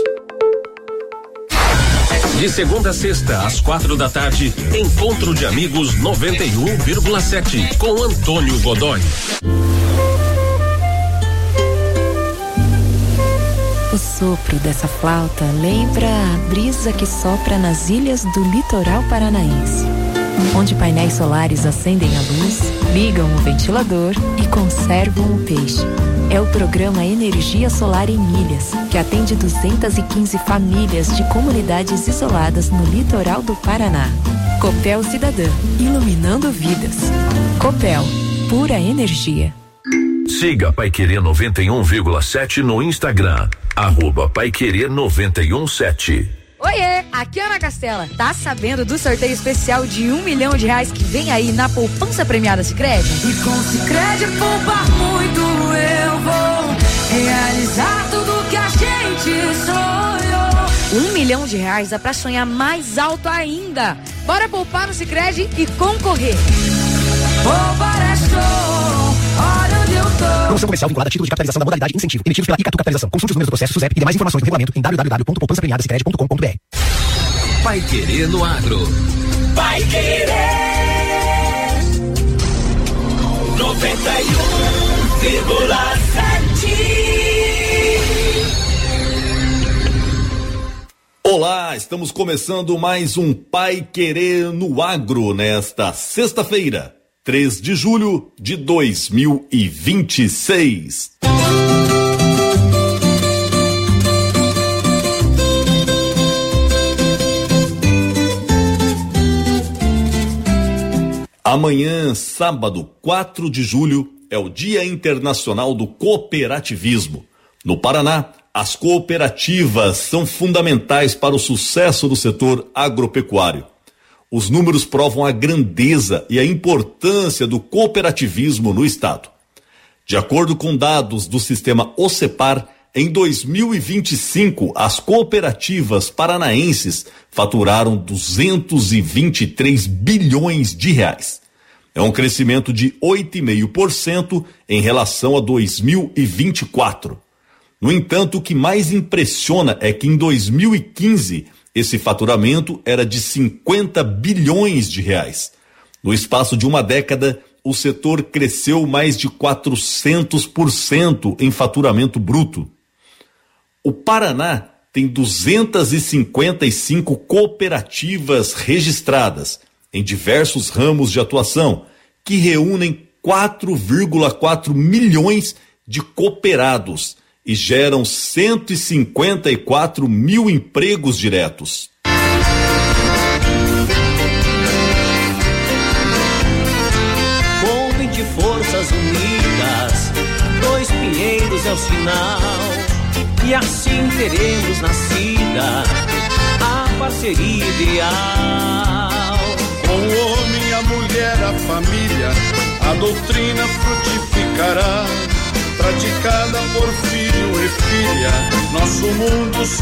De segunda a sexta, às quatro da tarde, Encontro de Amigos noventa e um vírgula sete, com Antônio Godoy. sopro dessa flauta lembra a brisa que sopra nas ilhas do litoral paranaense, onde painéis solares acendem a luz, ligam o ventilador e conservam o peixe. É o programa Energia Solar em Milhas, que atende duzentas e quinze famílias de comunidades isoladas no litoral do Paraná. Copel Cidadã, iluminando vidas. Copel, pura energia. Siga Paiquerê noventa e um vírgula sete no Instagram, arroba Paiquerê noventa e um sete. Oiê, aqui é Ana Castela. Tá sabendo do sorteio especial de um milhão de reais que vem aí na poupança premiada Sicredi? E com Sicredi poupar muito eu vou realizar tudo que a gente sonhou. Um milhão de reais dá pra sonhar mais alto ainda. Bora poupar no Sicredi e concorrer. Poupar é show, olha onde eu tô. Promoção comercial vinculada a título de capitalização da modalidade incentivo, emitidos pela Icatu Capitalização. Consulte os números do processo SUSEP e demais informações do regulamento em w w w ponto poupança premiada sicredi ponto com ponto b r. Paiquerê no Agro. Paiquerê noventa e um vírgula sete. Olá, estamos começando mais um Paiquerê no Agro nesta sexta-feira, três de julho de dois mil e vinte e seis. Amanhã, sábado, quatro de julho, é o Dia Internacional do Cooperativismo. No Paraná, as cooperativas são fundamentais para o sucesso do setor agropecuário. Os números provam a grandeza e a importância do cooperativismo no estado. De acordo com dados do sistema OCEPAR, em dois mil e vinte e cinco, as cooperativas paranaenses faturaram duzentos e vinte e três bilhões de reais. É um crescimento de oito vírgula cinco por cento em relação a dois mil e vinte e quatro. No entanto, o que mais impressiona é que em dois mil e quinze, esse faturamento era de cinquenta bilhões de reais. No espaço de uma década, o setor cresceu mais de quatrocentos por cento em faturamento bruto. O Paraná tem duzentas e cinquenta e cinco cooperativas registradas em diversos ramos de atuação, que reúnem quatro vírgula quatro milhões de cooperados e geram cento e cinquenta e quatro mil empregos diretos. Com vinte forças unidas, dois pinheiros é o sinal, e assim teremos nascida a parceria ideal. Com o homem, a mulher, a família, a doutrina frutificará, praticada por filho e filha, nosso mundo se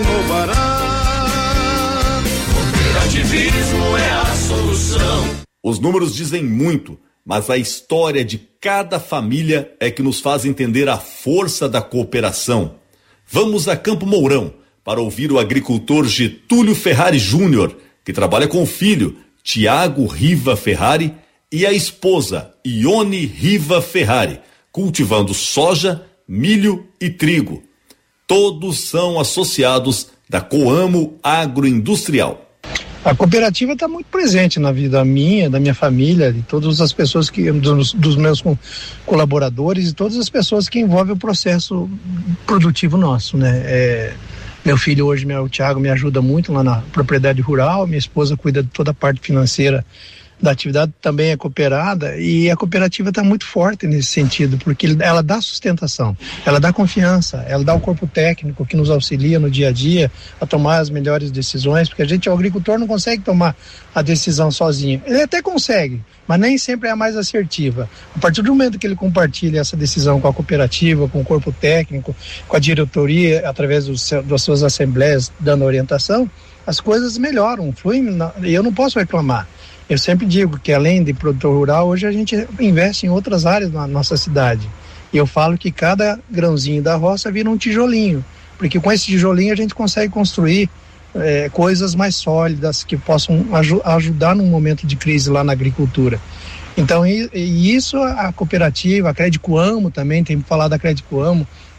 renovará. Cooperativismo é a solução. Os números dizem muito, mas a história de cada família é que nos faz entender a força da cooperação. Vamos a Campo Mourão para ouvir o agricultor Getúlio Ferrari Júnior, que trabalha com o filho, Tiago Riva Ferrari, e a esposa, Ione Riva Ferrari, cultivando soja, milho e trigo. Todos são associados da Coamo Agroindustrial. A cooperativa está muito presente na vida minha, da minha família, de todas as pessoas que, dos, dos meus colaboradores e todas as pessoas que envolvem o processo produtivo nosso, né? É, meu filho hoje, meu, o Thiago, me ajuda muito lá na propriedade rural, minha esposa cuida de toda a parte financeira da atividade, também é cooperada, e a cooperativa está muito forte nesse sentido, porque ela dá sustentação, ela dá confiança, ela dá o corpo técnico que nos auxilia no dia a dia a tomar as melhores decisões, porque a gente, o agricultor, não consegue tomar a decisão sozinho. Ele até consegue, mas nem sempre é a mais assertiva. A partir do momento que ele compartilha essa decisão com a cooperativa, com o corpo técnico, com a diretoria, através do seu, das suas assembleias dando orientação, as coisas melhoram, fluem, e eu não posso reclamar. Eu sempre digo que além de produtor rural, hoje a gente investe em outras áreas na nossa cidade. E eu falo que cada grãozinho da roça vira um tijolinho, porque com esse tijolinho a gente consegue construir é, coisas mais sólidas que possam aj- ajudar num momento de crise lá na agricultura. Então, e, e isso a cooperativa, a Crédito Amo também, tem que falar da Crédito Amo,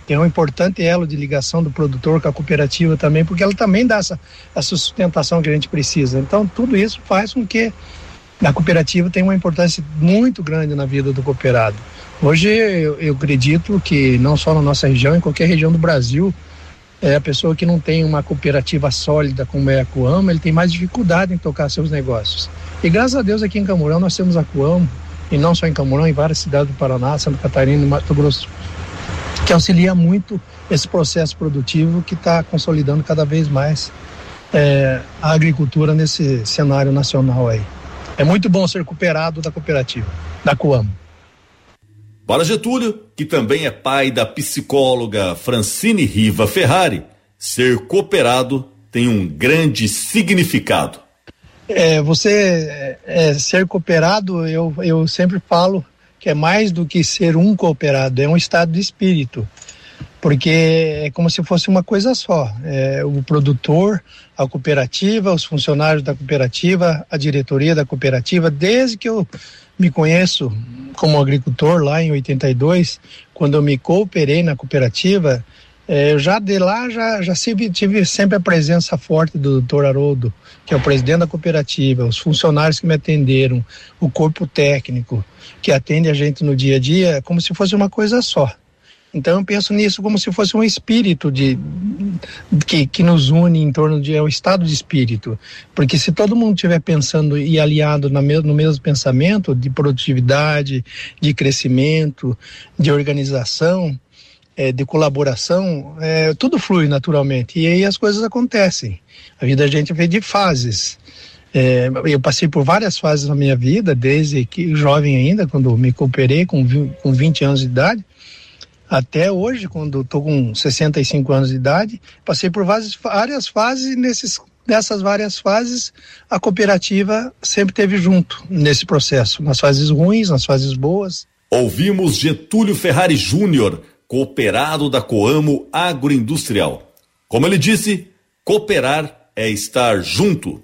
que é um importante elo de ligação do produtor com a cooperativa também, porque ela também dá essa, essa sustentação que a gente precisa. Então, tudo isso faz com que a cooperativa tenha uma importância muito grande na vida do cooperado. Hoje, eu, eu acredito que não só na nossa região, em qualquer região do Brasil, é a pessoa que não tem uma cooperativa sólida como é a Coamo, ele tem mais dificuldade em tocar seus negócios. E graças a Deus aqui em Camurão nós temos a Coamo, e não só em Camurão, em várias cidades do Paraná, Santa Catarina e Mato Grosso, que auxilia muito esse processo produtivo que está consolidando cada vez mais é, a agricultura nesse cenário nacional aí. É muito bom ser cooperado da cooperativa, da Coamo. Para Getúlio, que também é pai da psicóloga Francine Riva Ferrari, ser cooperado tem um grande significado. É, você é, ser cooperado, eu, eu sempre falo que é mais do que ser um cooperado, é um estado de espírito, porque é como se fosse uma coisa só, é, o produtor, a cooperativa, os funcionários da cooperativa, a diretoria da cooperativa. Desde que eu me conheço como agricultor lá em oitenta e dois, quando eu me cooperei na cooperativa, é, eu já de lá já, já tive, tive sempre a presença forte do doutor Haroldo, que é o presidente da cooperativa, os funcionários que me atenderam, o corpo técnico que atende a gente no dia a dia, como se fosse uma coisa só. Então eu penso nisso como se fosse um espírito de, que, que nos une em torno de é o estado de espírito, porque se todo mundo estiver pensando e aliado na me, no mesmo pensamento de produtividade, de crescimento, de organização, é, de colaboração, é, tudo flui naturalmente e aí as coisas acontecem. A vida da gente é feita de fases. É, eu passei por várias fases na minha vida, desde que jovem ainda, quando me cooperei com, com vinte anos de idade, até hoje, quando estou com sessenta e cinco anos de idade, passei por várias, várias fases e nesses, nessas várias fases a cooperativa sempre esteve junto nesse processo, nas fases ruins, nas fases boas. Ouvimos Getúlio Ferrari Júnior, cooperado da Coamo Agroindustrial. Como ele disse, cooperar é estar junto.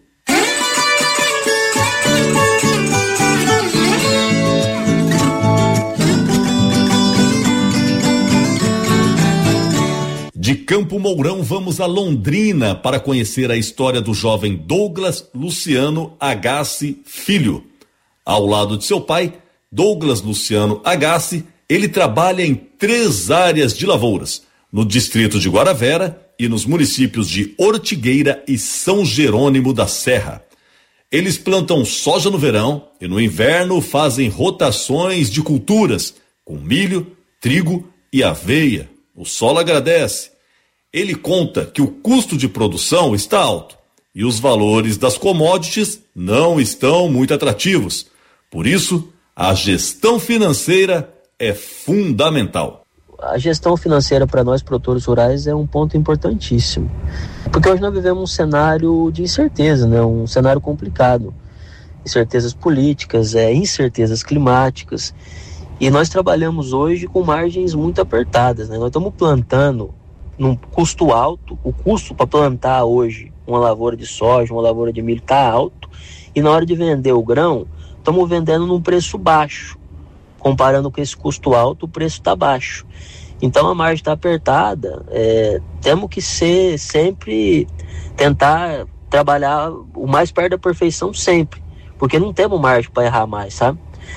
De Campo Mourão vamos a Londrina para conhecer a história do jovem Douglas Luciano Agassi Filho. Ao lado de seu pai, Douglas Luciano Agassi, ele trabalha em três áreas de lavouras, no distrito de Guaravera e nos municípios de Ortigueira e São Jerônimo da Serra. Eles plantam soja no verão e no inverno fazem rotações de culturas, com milho, trigo e aveia. O solo agradece. Ele conta que o custo de produção está alto e os valores das commodities não estão muito atrativos. Por isso, a gestão financeira é fundamental. A gestão financeira para nós produtores rurais é um ponto importantíssimo, porque hoje nós vivemos um cenário de incerteza, né? Um cenário complicado, incertezas políticas, é, incertezas climáticas, e nós trabalhamos hoje com margens muito apertadas, né? Nós estamos plantando num custo alto, o custo para plantar hoje uma lavoura de soja, uma lavoura de milho está alto, e na hora de vender o grão, estamos vendendo num preço baixo. Comparando com esse custo alto, o preço está baixo. Então a margem está apertada, é, temos que ser sempre, tentar trabalhar o mais perto da perfeição sempre, porque não temos margem para errar mais, sabe?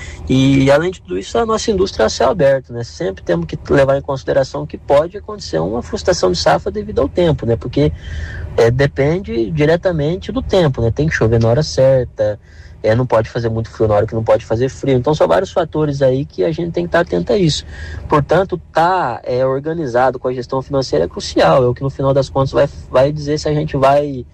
E além de tudo isso, a nossa indústria é a céu aberto, né? Sempre temos que levar em consideração que pode acontecer uma frustração de safra devido ao tempo, né? Porque é, depende diretamente do tempo, né? Tem que chover na hora certa, é, não pode fazer muito frio na hora que não pode fazer frio. Então são vários fatores aí que a gente tem que estar atento a isso. Portanto, estar tá, é, organizado com a gestão financeira é crucial, é o que no final das contas vai, vai dizer se a gente vai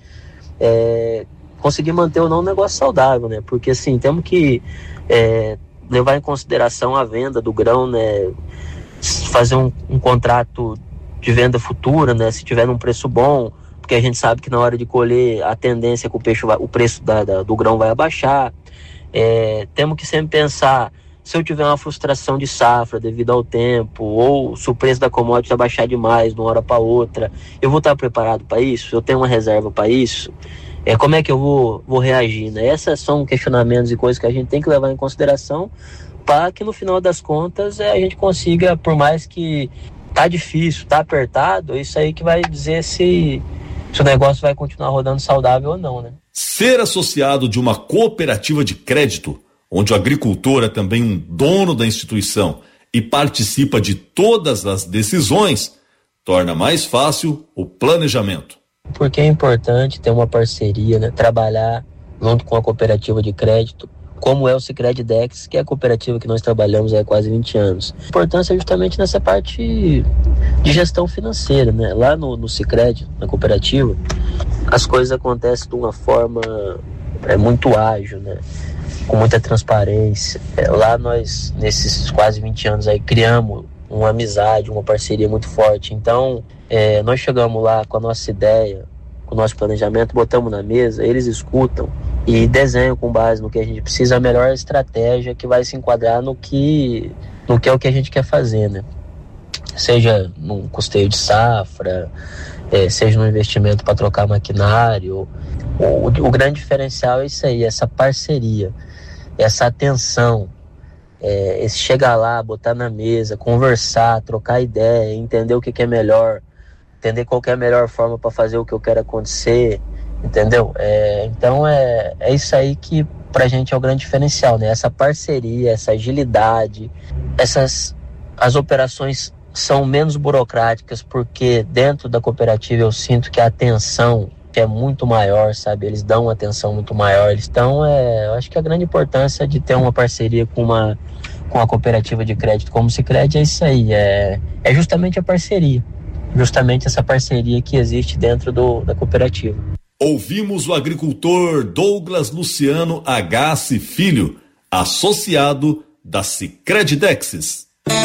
é, conseguir manter ou não um negócio saudável, né? Porque assim, temos que é, levar em consideração a venda do grão, né? Fazer um, um contrato de venda futura, né? Se tiver num preço bom, porque a gente sabe que na hora de colher a tendência é que o, peixe vai, o preço da, da, do grão vai abaixar. É, temos que sempre pensar, se eu tiver uma frustração de safra devido ao tempo, ou se o preço da commodity abaixar demais de uma hora para outra, eu vou estar preparado para isso? Eu tenho uma reserva para isso? É, como é que eu vou, vou reagir, né? Esses são questionamentos e coisas que a gente tem que levar em consideração para que no final das contas é, a gente consiga, por mais que tá difícil, tá apertado, isso aí que vai dizer se, se o negócio vai continuar rodando saudável ou não, né? Ser associado de uma cooperativa de crédito, onde o agricultor é também um dono da instituição e participa de todas as decisões, torna mais fácil o planejamento. Porque é importante ter uma parceria, né? Trabalhar junto com a cooperativa de crédito, como é o Sicredi Dex, que é a cooperativa que nós trabalhamos há quase vinte anos. A importância é justamente nessa parte de gestão financeira, né? Lá no, no Sicredi, na cooperativa, as coisas acontecem de uma forma é, muito ágil, né? Com muita transparência. É, lá nós, nesses quase vinte anos aí, criamos uma amizade, uma parceria muito forte. Então, é, nós chegamos lá com a nossa ideia, com o nosso planejamento, botamos na mesa, eles escutam e desenham com base no que a gente precisa a melhor estratégia que vai se enquadrar no que, no que é o que a gente quer fazer, né? Seja num custeio de safra, é, seja no investimento para trocar maquinário. O, o grande diferencial é isso aí, essa parceria, essa atenção, é, esse chegar lá, botar na mesa, conversar, trocar ideia, entender o que, que é melhor, entender qual que é a melhor forma para fazer o que eu quero acontecer, entendeu? É, então é, é isso aí que pra gente é o grande diferencial, né? Essa parceria, essa agilidade, essas, as operações são menos burocráticas, porque dentro da cooperativa eu sinto que a atenção é muito maior, sabe? Eles dão uma atenção muito maior. Então, é, eu acho que a grande importância de ter uma parceria com uma, com a cooperativa de crédito como o Sicredi é isso aí, é, é justamente a parceria. Justamente essa parceria que existe dentro do, da cooperativa. Ouvimos o agricultor Douglas Luciano Agassi Filho, associado da Sicredi Dexis.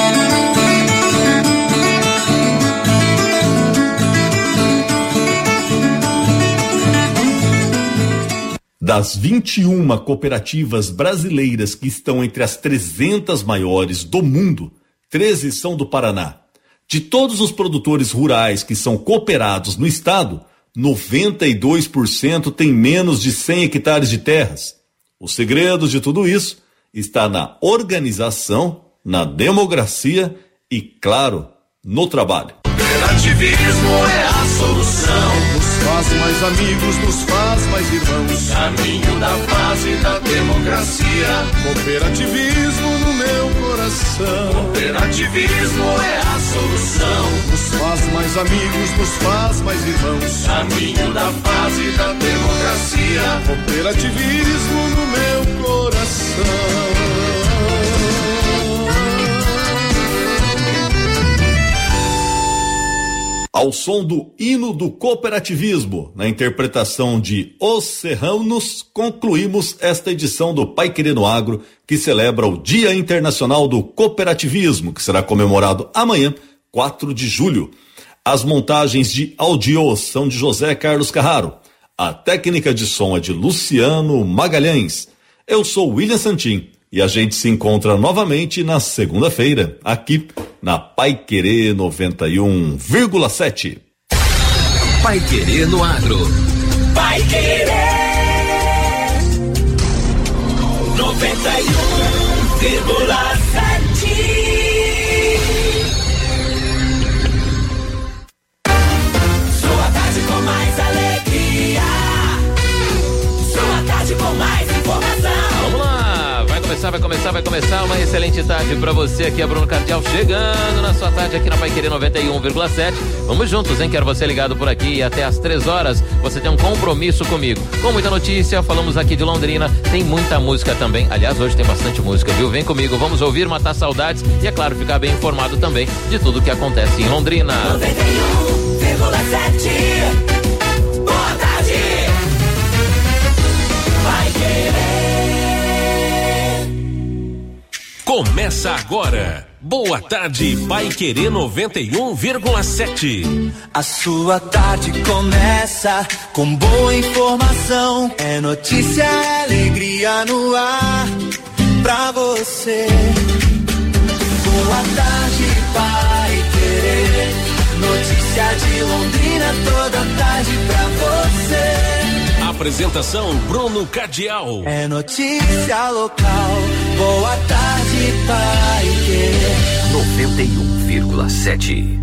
Das vinte e uma cooperativas brasileiras que estão entre as trezentas maiores do mundo, treze são do Paraná. De todos os produtores rurais que são cooperados no estado, noventa e dois por cento têm menos de cem hectares de terras. O segredo de tudo isso está na organização, na democracia e, claro, no trabalho. Cooperativismo é a solução. Nos faz mais amigos, nos faz mais irmãos. Caminho da paz e da democracia. Cooperativismo no meu coração. Cooperativismo é a solução. Nos faz mais amigos, nos faz mais irmãos. Caminho da paz e da democracia. Cooperativismo no meu coração. Ao som do hino do cooperativismo, na interpretação de Os Serranos, concluímos esta edição do Paiquerê no Agro, que celebra o Dia Internacional do Cooperativismo, que será comemorado amanhã, quatro de julho. As montagens de áudio são de José Carlos Carraro. A técnica de som é de Luciano Magalhães. Eu sou William Santin e a gente se encontra novamente na segunda-feira, aqui na Paiquerê noventa e um vírgula sete. Paiquerê no Agro. Paiquerê noventa e um vírgula sete. Sua tarde com mais alegria. Sua tarde com mais informação. Vamos lá, vai começar, vai começar, vai começar uma excelente tarde pra você. Aqui é Bruno Cardial chegando na sua tarde aqui na Paiquerê noventa e um vírgula sete. Vamos juntos, hein? Quero você ligado por aqui até às três horas. Você tem um compromisso comigo. Com muita notícia, falamos aqui de Londrina, tem muita música também. Aliás, hoje tem bastante música, viu? Vem comigo, vamos ouvir, matar saudades e, é claro, ficar bem informado também de tudo que acontece em Londrina. noventa e um vírgula sete. Boa tarde. Paiquerê. Começa agora. Boa tarde, Paiquerê noventa e um vírgula sete. A sua tarde começa com boa informação. É notícia, é alegria no ar pra você. Boa tarde, Paiquerê. Notícia de Londrina toda tarde pra você. Apresentação Bruno Cardial. É notícia local. Boa tarde, Paiquerê noventa e um vírgula sete.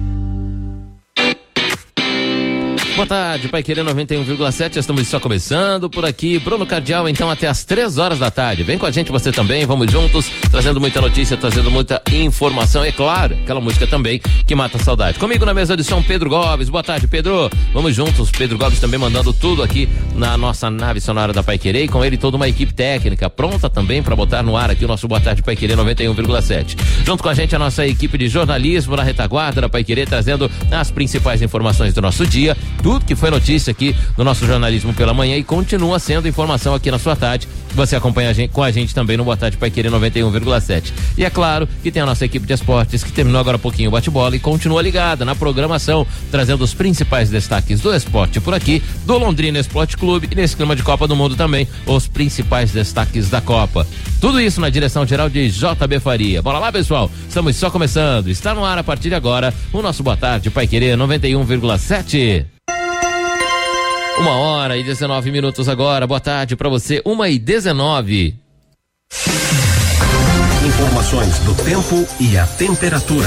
Boa tarde, Paiquerê noventa e um vírgula sete, estamos só começando por aqui. Bruno Cardial, então, até às três horas da tarde. Vem com a gente, você também, vamos juntos, trazendo muita notícia, trazendo muita informação. E claro, aquela música também que mata a saudade. Comigo na mesa de som, Pedro Gomes. Boa tarde, Pedro. Vamos juntos, Pedro Gomes também mandando tudo aqui na nossa nave sonora da Paiquerê, e com ele toda uma equipe técnica pronta também para botar no ar aqui o nosso Boa Tarde Paiquerê noventa e um vírgula sete. Junto com a gente a nossa equipe de jornalismo na retaguarda da Paiquerê, trazendo as principais informações do nosso dia, tudo que foi notícia aqui no nosso jornalismo pela manhã e continua sendo informação aqui na sua tarde. Você acompanha a gente, com a gente também no Boa Tarde Paiquerê noventa e um vírgula sete. E é claro que tem a nossa equipe de esportes que terminou agora há pouquinho o bate-bola e continua ligada na programação, trazendo os principais destaques do esporte por aqui, do Londrina Esporte Clube, e nesse clima de Copa do Mundo também, os principais destaques da Copa. Tudo isso na direção geral de J B Faria. Bora lá, pessoal, estamos só começando. Está no ar a partir de agora o nosso Boa Tarde Paiquerê noventa e um vírgula sete. Uma hora e dezenove minutos agora. Boa tarde para você. Uma e dezenove. Informações do tempo e a temperatura.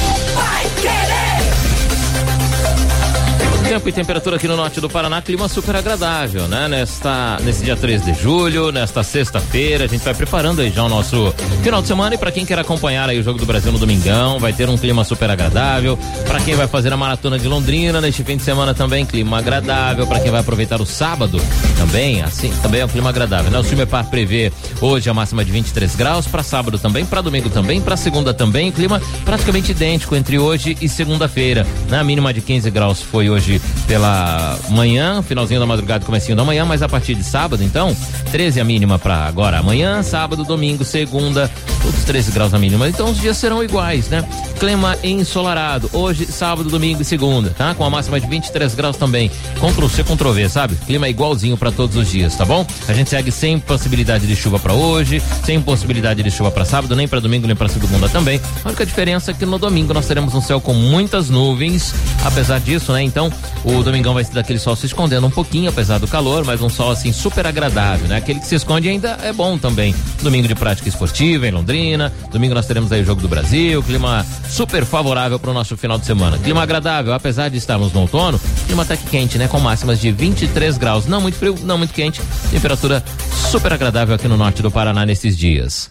Tempo e temperatura aqui no norte do Paraná, clima super agradável, né? Nesta, nesse dia três de julho, nesta sexta-feira, a gente vai preparando aí já o nosso final de semana, e para quem quer acompanhar aí o Jogo do Brasil no domingão, vai ter um clima super agradável. Para quem vai fazer a maratona de Londrina neste fim de semana também, clima agradável. Para quem vai aproveitar o sábado também, assim, também é um clima agradável, né? O Cimepar prevê hoje a máxima de vinte e três graus, para sábado também, para domingo também, para segunda também, clima praticamente idêntico entre hoje e segunda-feira, né? A mínima de quinze graus foi hoje pela manhã, finalzinho da madrugada, comecinho da manhã, mas a partir de sábado, então, treze a mínima para agora amanhã, sábado, domingo, segunda, todos treze graus a mínima, então os dias serão iguais, né? Clima ensolarado, hoje, sábado, domingo e segunda, tá? Com a máxima de vinte e três graus também, Ctrl C, Ctrl V, sabe? Clima igualzinho para todos os dias, tá bom? A gente segue sem possibilidade de chuva para hoje, sem possibilidade de chuva para sábado, nem para domingo, nem para segunda também. A única diferença é que no domingo nós teremos um céu com muitas nuvens, apesar disso, né? Então, o domingão vai ser daquele sol se escondendo um pouquinho, apesar do calor, mas um sol assim super agradável, né? Aquele que se esconde ainda é bom também. Domingo de prática esportiva em Londrina, domingo nós teremos aí o Jogo do Brasil, clima super favorável para o nosso final de semana. Clima agradável, apesar de estarmos no outono, clima até que quente, né? Com máximas de vinte e três graus, não muito frio, não muito quente, temperatura super agradável aqui no norte do Paraná nesses dias.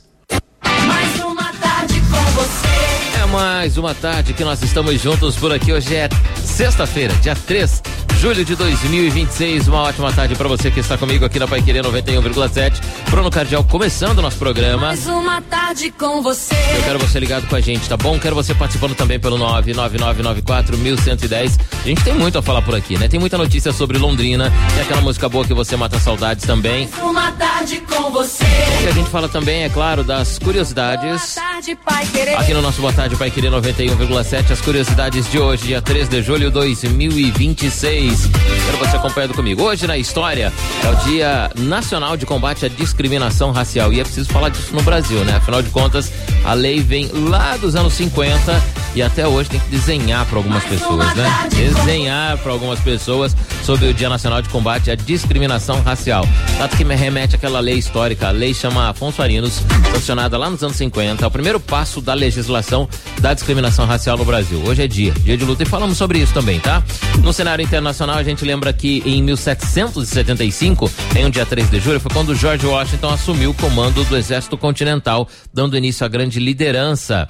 Mais uma tarde com você. É mais uma tarde que nós estamos juntos por aqui. Hoje é sexta-feira, dia três de julho de dois mil e vinte e seis. Uma ótima tarde para você que está comigo aqui na Paiquerê noventa e um vírgula sete. Bruno Cardial começando o nosso programa. Mais uma tarde com você. Eu quero você ligado com a gente, tá bom? Quero você participando também pelo nove nove nove nove quatro um um um zero. A gente tem muito a falar por aqui, né? Tem muita notícia sobre Londrina, tem aquela música boa que você mata saudades também. Mais uma tarde com você. E a gente fala também, é claro, das curiosidades. Boa tarde, Paiquerê. Aqui no nosso Boa Tarde Paiquerê noventa e um vírgula sete, as curiosidades de hoje, dia três de julho de dois mil e vinte e seis. Quero você acompanhando comigo. Hoje na história é o Dia Nacional de Combate à Discriminação Racial, e é preciso falar disso no Brasil, né? Afinal de contas, a lei vem lá dos anos cinquenta e até hoje tem que desenhar para algumas pessoas, né? Desenhar para algumas pessoas sobre o Dia Nacional de Combate à Discriminação Racial. Tanto que me remete àquela lei histórica, a lei chama Afonso Arinos, sancionada lá nos anos cinquenta, é o primeiro passo da legislação da discriminação racial no Brasil. Hoje é dia, dia de luta, e falamos sobre isso também, tá? No cenário internacional, a gente lembra que em mil setecentos e setenta e cinco, em um dia três de julho, foi quando George Washington assumiu o comando do Exército Continental, dando início à grande liderança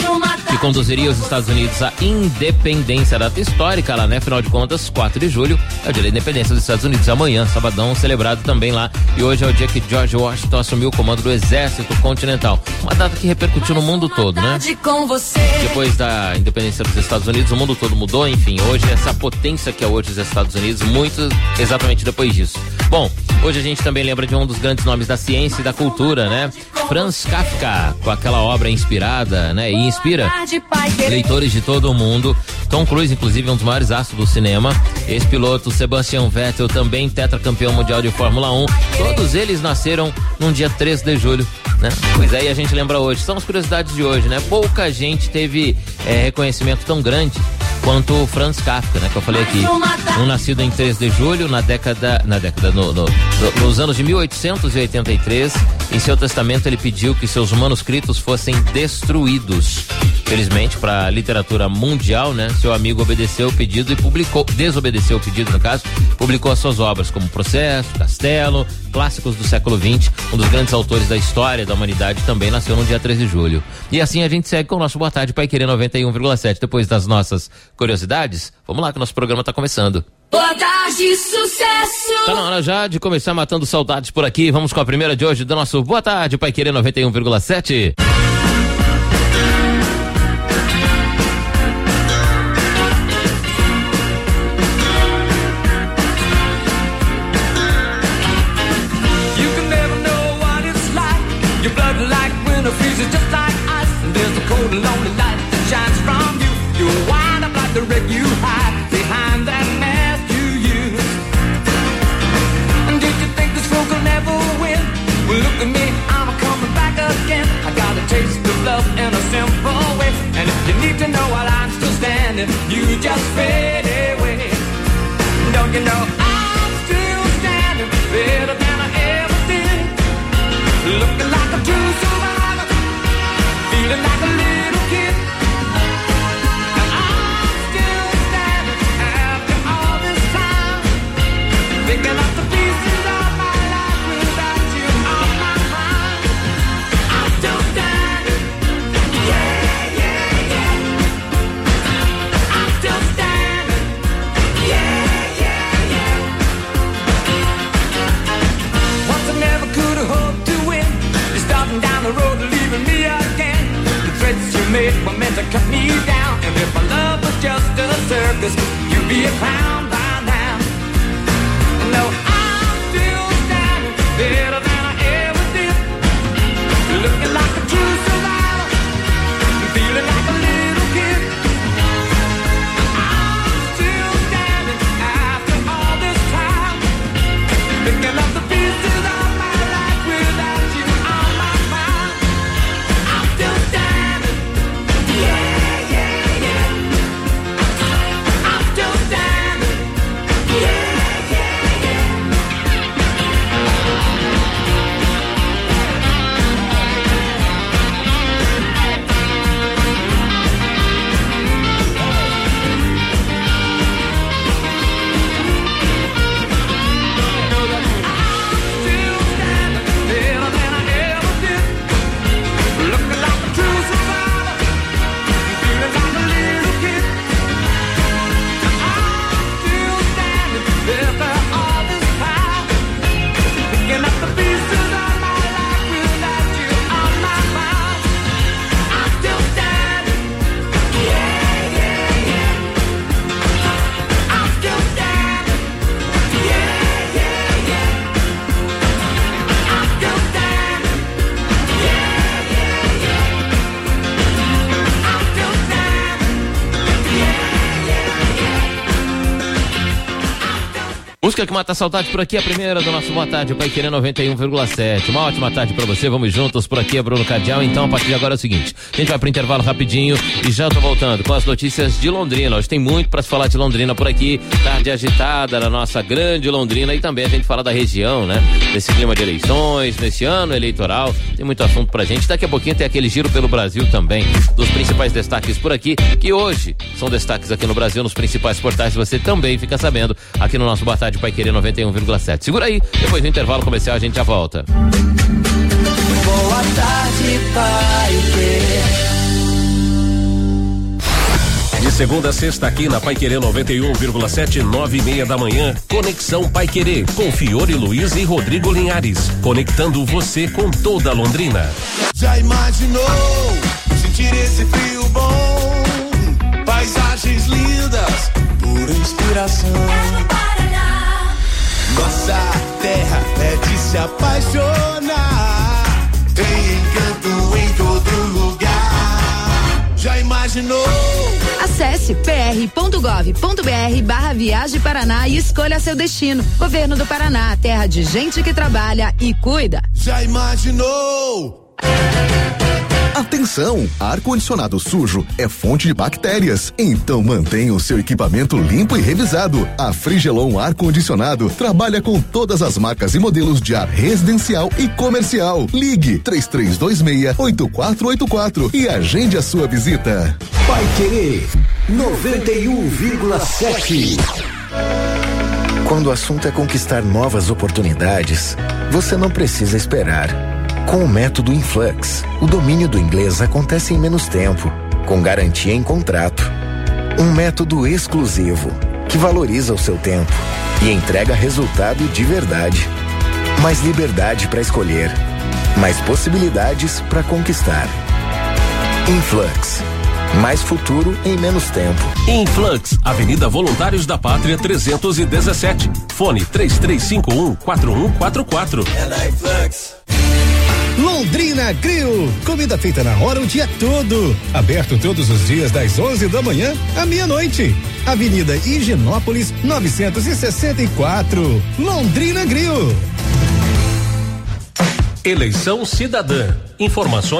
que conduziria os Estados Unidos à independência. Data histórica lá, né? Afinal de contas, quatro de julho é o dia da independência dos Estados Unidos. Amanhã, sabadão, celebrado também lá. E hoje é o dia que George Washington assumiu o comando do Exército Continental. Uma data que repercutiu no mundo todo, né? Depois da independência dos Estados Unidos, o mundo todo mudou. Enfim, hoje essa potência que é hoje os Estados Unidos, muito exatamente depois disso. Bom, hoje a gente também lembra de um dos grandes nomes da ciência e da cultura, né? Franz Kafka, com aquela obra inspirada, né? E inspira leitores de todo o mundo. Tom Cruise, inclusive, é um dos maiores astros do cinema. Ex-piloto Sebastian Vettel, também tetracampeão mundial de Fórmula um. Todos eles nasceram num dia três de julho, né? Pois aí a gente lembra hoje. São as curiosidades de hoje, né? Pouca gente teve é, reconhecimento tão grande quanto o Franz Kafka, né? Que eu falei aqui. Um nascido em três de julho, na década, na década, no, no, no, nos anos de mil oitocentos e oitenta e três, Em seu testamento, ele pediu que seus manuscritos fossem destruídos. Felizmente, para a literatura mundial, né, seu amigo obedeceu o pedido e publicou, desobedeceu o pedido, no caso, publicou as suas obras como Processo, Castelo, clássicos do século vinte. Um dos grandes autores da história da humanidade também nasceu no dia treze de julho. E assim a gente segue com o nosso Boa Tarde Paiquerê noventa e um vírgula sete. Depois das nossas curiosidades, vamos lá que o nosso programa está começando. Boa tarde, sucesso! Tá na hora já de começar matando saudades por aqui. Vamos com a primeira de hoje do nosso Boa Tarde Paiquerê noventa e um vírgula sete. Freezes just like ice, and there's a cold and lonely light that shines from you. You wind up like the wreck you hide behind that mask you use. And did you think this fool could never win? Well, look at me, I'm coming back again. I got a taste of love in a simple way. And if you need to know while I'm still standing, you just fade away. Don't you know I'm still standing better than I ever did? Looking like a true survivor, feeling like a little kid. And I'm still standing after all this time, picking up the pieces of my life without you on my mind. I'm still standing, yeah, yeah, yeah. I'm still standing, yeah, yeah, yeah. Once I never could have hoped to win. You're starting down the road, leaving me again. The threats you made were meant to cut me down. And if my love was just a circus, you'd be a clown by now. No, I'm still standing better than I ever did. Looking like a true survivor, feeling like a little kid. I'm still standing after all this time, picking up the pieces of my life without you on my mind. I'm still standing, yeah, yeah, yeah. I'm still standing, yeah, yeah, yeah. Better than I ever did. Looking like a true survivor, feeling like a little kid. I'm still standing after all this time, picking up the pieces of my life without you on my mind. I'm still standing, yeah, yeah, yeah. I'm still standing, yeah, yeah, yeah. I'm still standing, yeah, yeah, yeah. I'm still standing, yeah, yeah, yeah. Música que mata a saudade por aqui, a primeira do nosso Boa Tarde Paiquerê noventa e um vírgula sete. Uma ótima tarde pra você, vamos juntos por aqui, é Bruno Cardial. Então, a partir de agora é o seguinte, a gente vai pro intervalo rapidinho e já tô voltando com as notícias de Londrina. Hoje tem muito pra se falar de Londrina por aqui, tarde agitada na nossa grande Londrina, e também a gente fala da região, né? Desse clima de eleições, nesse ano eleitoral, tem muito assunto pra gente. Daqui a pouquinho tem aquele giro pelo Brasil também, dos principais destaques por aqui, que hoje são destaques aqui no Brasil, nos principais portais, você também fica sabendo aqui no nosso Boa Tarde Paiquerê noventa e um vírgula sete. Segura aí, depois do intervalo comercial a gente já volta. Boa tarde, Paiquerê. De segunda a sexta aqui na Paiquerê noventa e um vírgula sete, nove e meia da manhã, Conexão Paiquerê, com Fiore Luiz e Rodrigo Linhares, conectando você com toda Londrina. Já imaginou sentir esse frio bom? Paisagens lindas, pura inspiração. Nossa terra é de se apaixonar. Tem encanto em todo lugar. Já imaginou? Acesse p r ponto gov ponto b r barra Viagem Paraná e escolha seu destino. Governo do Paraná, terra de gente que trabalha e cuida. Já imaginou? Atenção, ar-condicionado sujo é fonte de bactérias, então mantenha o seu equipamento limpo e revisado. A Frigelon Ar-Condicionado trabalha com todas as marcas e modelos de ar residencial e comercial. Ligue três três dois seis, oito quatro oito quatro e agende a sua visita. Paiquerê noventa e um vírgula sete. Quando o assunto é conquistar novas oportunidades, você não precisa esperar. Com o método Influx, o domínio do inglês acontece em menos tempo, com garantia em contrato. Um método exclusivo, que valoriza o seu tempo e entrega resultado de verdade. Mais liberdade para escolher, mais possibilidades para conquistar. Influx. Mais futuro em menos tempo. Influx, Avenida Voluntários da Pátria trezentos e dezessete. Fone três três cinco um, quatro um quatro quatro. É na Influx. Londrina Grill, comida feita na hora o dia todo. Aberto todos os dias das onze da manhã à meia-noite. Avenida Higienópolis novecentos e sessenta e quatro. Londrina Grill. Eleição Cidadã. Informações